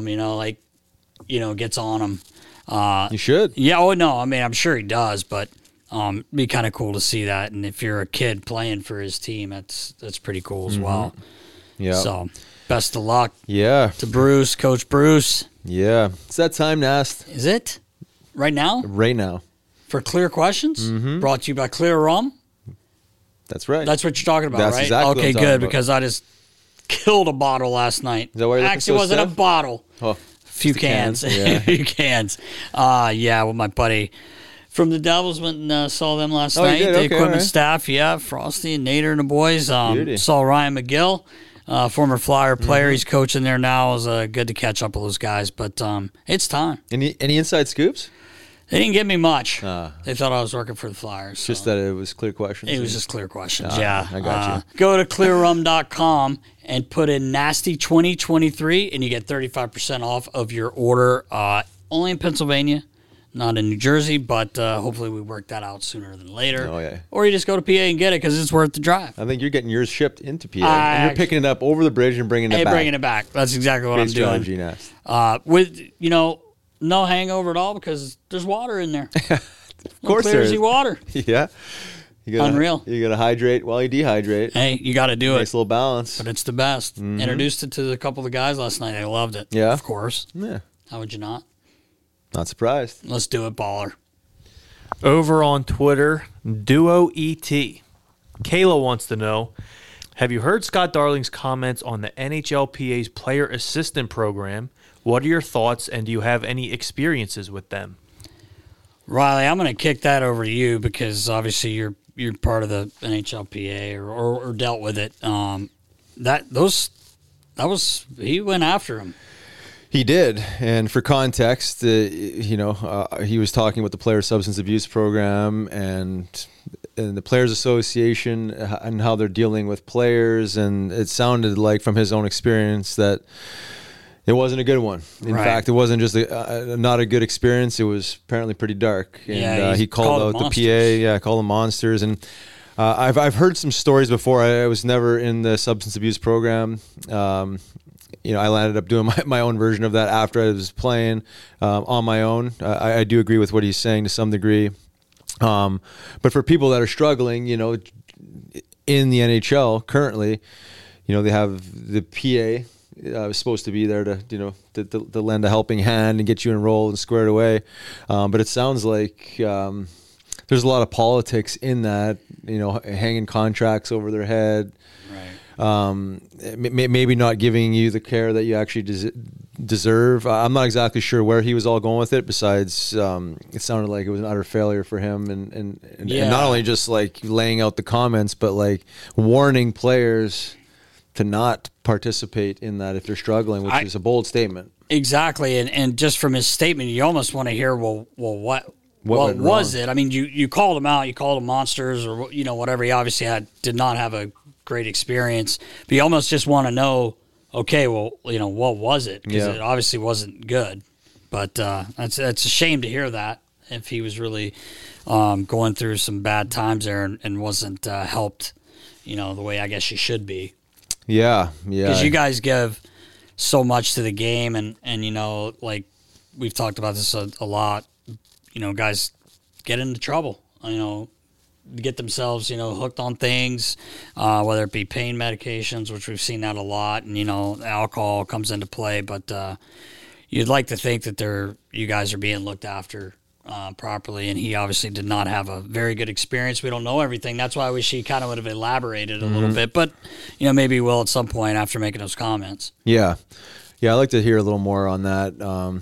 gets on him. You should. Yeah. Oh, no. I mean, I'm sure he does, but it'd be kind of cool to see that. And if you're a kid playing for his team, that's pretty cool as well. Yeah. So best of luck. Yeah. To Bruce, Coach Bruce. Yeah. It's that time, Nast. Is it? Right now? Right now. For Clear Questions? Brought to you by Clear Rum? That's right. That's what you're talking about, That's right? Exactly okay, what I'm good, because I just killed a bottle last night. Is that why you're Actually, it wasn't a bottle. Oh, a few cans. Yeah. A few cans. Well, my buddy from the Devils went and saw them last night. You did? The Okay, equipment staff, Frosty and Nader and the boys. Saw Ryan McGill. Former Flyer player. He's coaching there now. It was good to catch up with those guys, but it's time. Any inside scoops? They didn't give me much. They thought I was working for the Flyers. Just that it was Clear Questions? It was just Clear Questions, I got you. Go to clearrum.com and put in Nasty 2023, and you get 35% off of your order. Only in Pennsylvania, not in New Jersey, but hopefully we work that out sooner than later. Oh, yeah. Or you just go to PA and get it because it's worth the drive. I think you're getting yours shipped into PA. And you're picking it up over the bridge and bringing it back. Bringing it back. That's exactly what I'm doing. With, no hangover at all because there's water in there. Of course clear as water. Yeah. Unreal. You got to hydrate while you dehydrate. Hey, you got to do it. Nice little balance. But it's the best. Introduced it to a couple of the guys last night. They loved it. Yeah. Of course. Yeah. How would you not? Not surprised. Let's do it, baller. Over on Twitter, Duo ET. Kayla wants to know, have you heard Scott Darling's comments on the NHLPA's player assistant program? What are your thoughts, and do you have any experiences with them? Riley, I'm going to kick that over to you because obviously you're part of the NHLPA or dealt with it. He went after him. He did, and for context, he was talking about the Player Substance Abuse Program and the Players Association and how they're dealing with players, and it sounded like from his own experience that it wasn't a good one. In fact, it wasn't just not a good experience. It was apparently pretty dark, and he called out the PA, called them monsters, and I've heard some stories before. I was never in the substance abuse program. I landed up doing my own version of that after I was playing on my own. I do agree with what he's saying to some degree. But for people that are struggling, in the NHL currently, they have the PA supposed to be there to lend a helping hand and get you enrolled and squared away. But it sounds like there's a lot of politics in that, hanging contracts over their head. Maybe not giving you the care that you actually deserve. I'm not exactly sure where he was all going with it. Besides, it sounded like it was an utter failure for him, and not only just like laying out the comments, but like warning players to not participate in that if they're struggling, which is a bold statement. Exactly, and just from his statement, you almost want to hear, what was it? I mean, you called him out, you called them monsters, or whatever. He obviously did not have a great experience, but you almost just want to know, okay, well, what was it? Because it obviously wasn't good. But it's a shame to hear that, if he was really going through some bad times there and wasn't helped, the way I guess he should be. Yeah. Because you guys give so much to the game, and like we've talked about this a lot, guys get into trouble, get themselves, hooked on things, whether it be pain medications, which we've seen that a lot, and, alcohol comes into play. But you'd like to think that you guys are being looked after properly, and he obviously did not have a very good experience. We don't know everything. That's why I wish he kind of would have elaborated a little bit. But, maybe he will at some point after making those comments. Yeah, I'd like to hear a little more on that.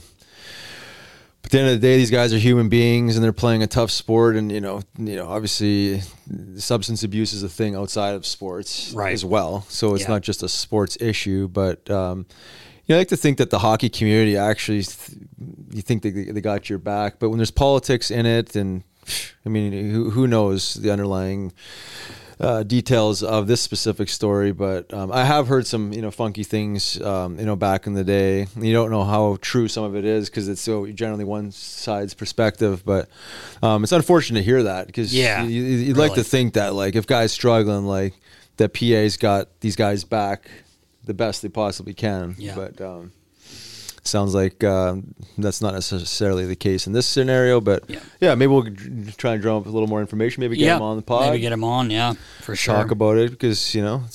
At the end of the day, these guys are human beings, and they're playing a tough sport. And obviously, substance abuse is a thing outside of sports as well. So it's not just a sports issue. But I like to think that the hockey community actually, you think they got your back. But when there's politics in it, and I mean, who knows the underlying details of this specific story, but I have heard some funky things back in the day. You don't know how true some of it is because it's so generally one side's perspective, but it's unfortunate to hear that because you'd like to think that like if guys struggling, like that PA's got these guys back the best they possibly can. But sounds like that's not necessarily the case in this scenario, but maybe we'll try and drum up a little more information. Maybe get him on the pod. Maybe get him on, for sure. Talk about it because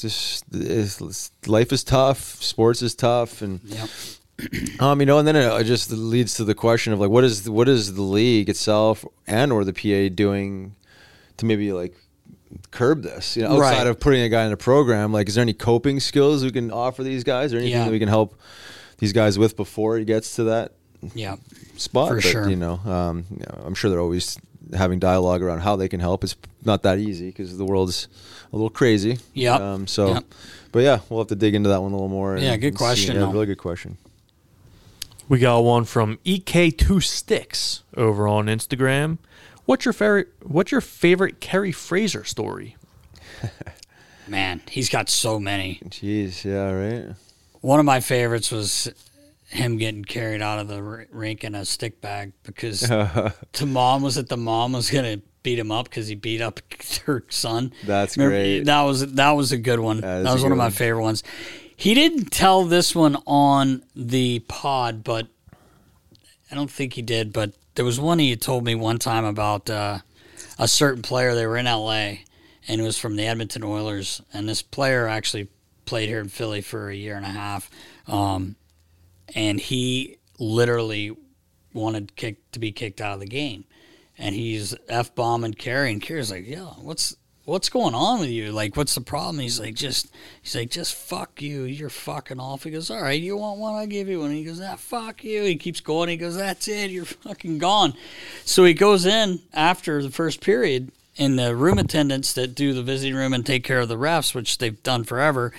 life is tough, sports is tough, and and then it just leads to the question of like, what is the league itself and or the PA doing to maybe like curb this? Outside of putting a guy in a program, like, is there any coping skills we can offer these guys, or anything that we can help these guys with before he gets to that spot? For sure. I'm sure they're always having dialogue around how they can help. It's not that easy because the world's a little crazy. But we'll have to dig into that one a little more. Good question. Really good question. We got one from EK2Sticks over on Instagram. What's your favorite Kerry Fraser story? Man, he's got so many. Jeez, right. One of my favorites was him getting carried out of the rink in a stick bag because the mom was going to beat him up because he beat up her son. That's great. That was a good one. That was one of my favorite ones. He didn't tell this one on the pod, but I don't think he did. But there was one he had told me one time about a certain player. They were in L.A., and it was from the Edmonton Oilers. And this player actually played here in Philly for a year and a half, and he literally wanted to be kicked out of the game, and he's F-bombing Kerry, and Kerry's like, what's going on with you? Like, what's the problem? He's like, just fuck you. You're fucking off. He goes, all right, you want one? I'll give you one. He goes, fuck you. He keeps going. He goes, that's it. You're fucking gone. So he goes in after the first period, and the room attendants that do the visiting room and take care of the refs, which they've done forever,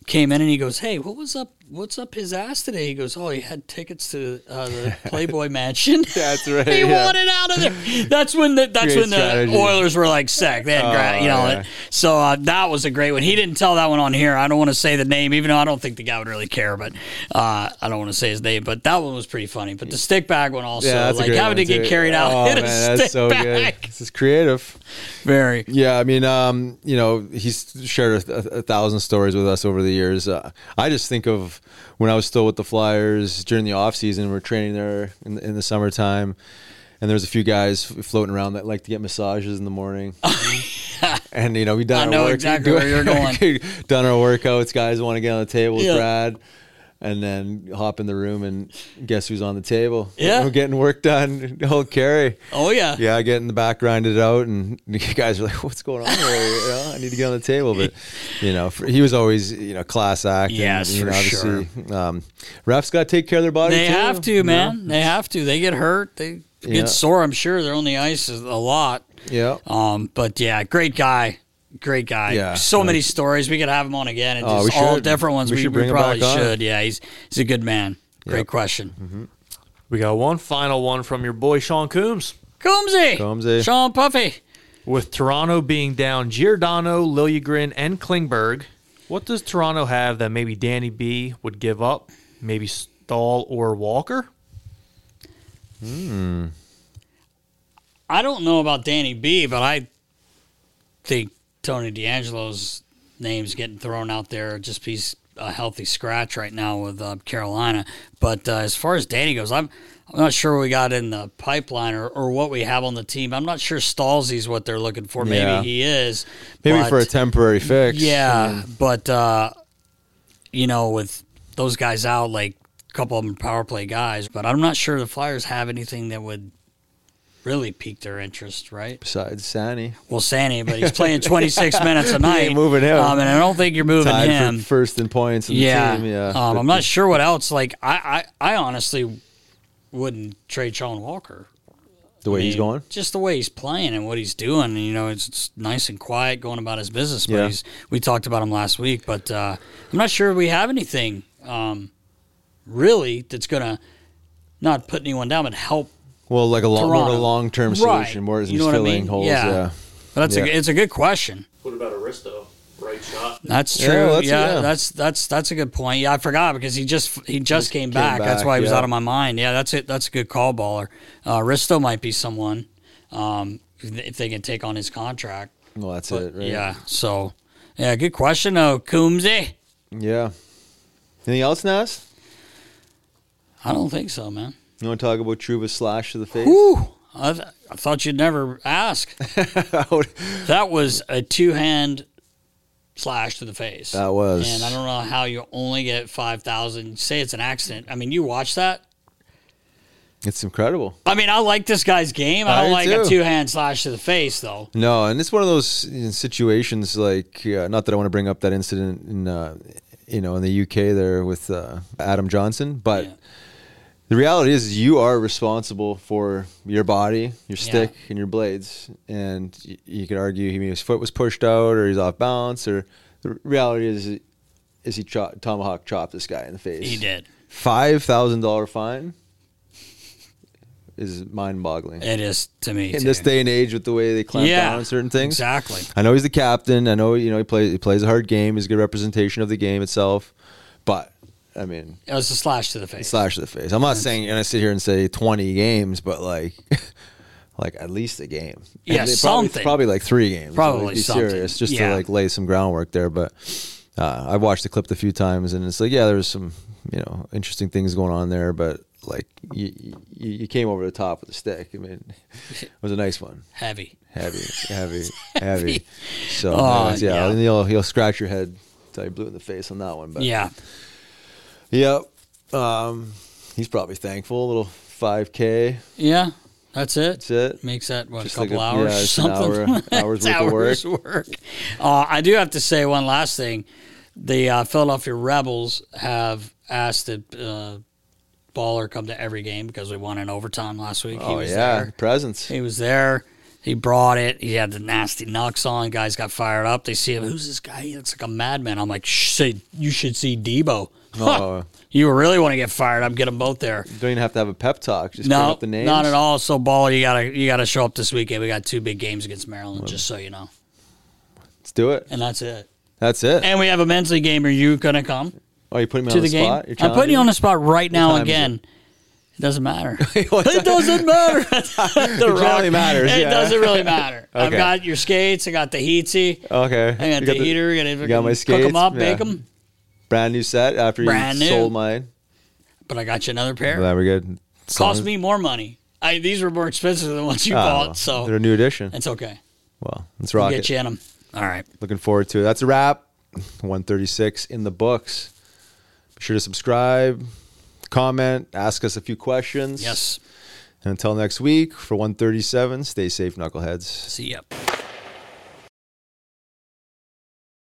came in and he goes, "Hey, what's up his ass today?" He goes, "Oh, he had tickets to the Playboy Mansion." That's right. He wanted out of there. That's when the Oilers were like sick. They had so that was a great one. He didn't tell that one on here. I don't want to say the name, even though I don't think the guy would really care. But I don't want to say his name. But that one was pretty funny. But the stick bag one also, like having to get carried out in a stick so bag. Good. This is creative. Very. Yeah, I mean, he's shared 1,000 stories with us over the years. I just think of when I was still with the Flyers during the off season. We're training there in the summertime, and there's a few guys floating around that like to get massages in the morning. And we done. I know exactly where you're going. Done our workouts. Guys want to get on the table with Brad. And then hop in the room and guess who's on the table? Yeah. We're getting work done. Old Carey. Oh, yeah. Yeah, getting the back grinded out. And the guys are like, what's going on here? I need to get on the table. But, he was always, class act. Yes, and, for obviously, sure. Refs got to take care of their body, They too. have to, man. They have to. They get hurt. They get sore, I'm sure. They're on the ice a lot. Yeah. But, yeah, great guy. Great guy. Yeah. So many stories. We could have him on again. And just all different ones. We probably should. Yeah, he's a good man. Great question. Mm-hmm. We got one final one from your boy Sean Coombs. Coombsy. Sean Puffy. With Toronto being down Giordano, Liljegren, and Klingberg, what does Toronto have that maybe Danny B would give up? Maybe Stahl or Walker? I don't know about Danny B, but I think Tony DeAngelo's name's getting thrown out there. Just he's a healthy scratch right now with Carolina. But as far as Danny goes, I'm not sure what we got in the pipeline or what we have on the team. I'm not sure Stalzy's what they're looking for. Maybe he is. Maybe for a temporary fix. Yeah, but with those guys out, like a couple of them are power play guys. But I'm not sure the Flyers have anything that would really piqued their interest, right? Besides Sanny. Well, Sanny, but he's playing 26 minutes a night. Moving him. And I don't think you're moving Tied him. For first in points in the team. Yeah. I'm not sure what else. Like, I honestly wouldn't trade Sean Walker. The way he's going? Just the way he's playing and what he's doing. And, it's nice and quiet going about his business. But we talked about him last week. But I'm not sure we have anything really that's going to not put anyone down but help. Well, like more of a long-term solution, more as he's filling holes. Yeah. But it's a good question. What about Aristo? Right shot. That's true. That's a good point. Yeah, I forgot because he just came back. That's why he was out of my mind. Yeah, that's it. That's a good call, baller. Aristo might be someone if they can take on his contract. Well, that's it, right? Yeah. So, good question, though, Coombsy. Yeah. Anything else, Nas? I don't think so, man. You want to talk about Trouba's slash to the face? Whew. I thought you'd never ask. That was a two-hand slash to the face. That was. And I don't know how you only get 5,000. Say it's an accident. I mean, you watch that? It's incredible. I mean, I like this guy's game. I don't like a two-hand slash to the face, though. No, and it's one of those situations like, not that I want to bring up that incident in the UK there with Adam Johnson, but... Yeah. The reality is you are responsible for your body, your stick, and your blades. And you could argue his foot was pushed out or he's off balance. Or the reality is he tomahawk chopped this guy in the face. He did. $5,000 fine is mind-boggling. It is to me, in this day and age with the way they clamp down on certain things. Exactly. I know he's the captain. I know he plays a hard game. He's a good representation of the game itself. But... I mean, it was a slash to the face. Slash to the face. I'm not saying, and I sit here and say 20 games, but like at least a game. Yeah, something. Probably like 3 games. Probably be something. Serious, just to like lay some groundwork there. But I've watched the clip a few times, and it's like, there was some interesting things going on there, but like you came over the top with the stick. I mean, it was a nice one. Heavy. So and he'll scratch your head. You blew in the face on that one, but yep. He's probably thankful. A little 5K. Yeah, that's it. Makes that a couple hours or something. Hours worth of work. I do have to say one last thing. The Philadelphia Rebels have asked that Baller come to every game because we won in overtime last week. He was there. Presence. He was there. He brought it. He had the nasty knucks on. Guys got fired up. They see him. Who's this guy? He looks like a madman. I'm like, you should see Debo. Oh. You really want to get fired up? Get them both there. You don't even have to have a pep talk. Just bring up the names. Not at all. So, Baller, you gotta show up this weekend. We got 2 big games against Maryland, just so you know. Let's do it. And that's it. That's it. And we have a men's league game. Are you gonna come? Oh, you putting me to on the game? spot? I'm putting you on the spot right now again. It doesn't matter. It doesn't matter. It really matters. It doesn't really matter. Okay. I've got your skates. I got the heatsy. Okay. I got the heater. You got my skates. Cook them up, bake them. Brand new set after Brand you new. sold mine. But I got you another pair. Well, we're good. Cost me more money. These were more expensive than the ones you bought. So they're a new edition. it's okay. Well, let's rock We'll it. get you in them. All right. Looking forward to it. That's a wrap. 136 in the books. Be sure to subscribe, comment, ask us a few questions. Yes. And until next week, for 137, stay safe, knuckleheads. See ya.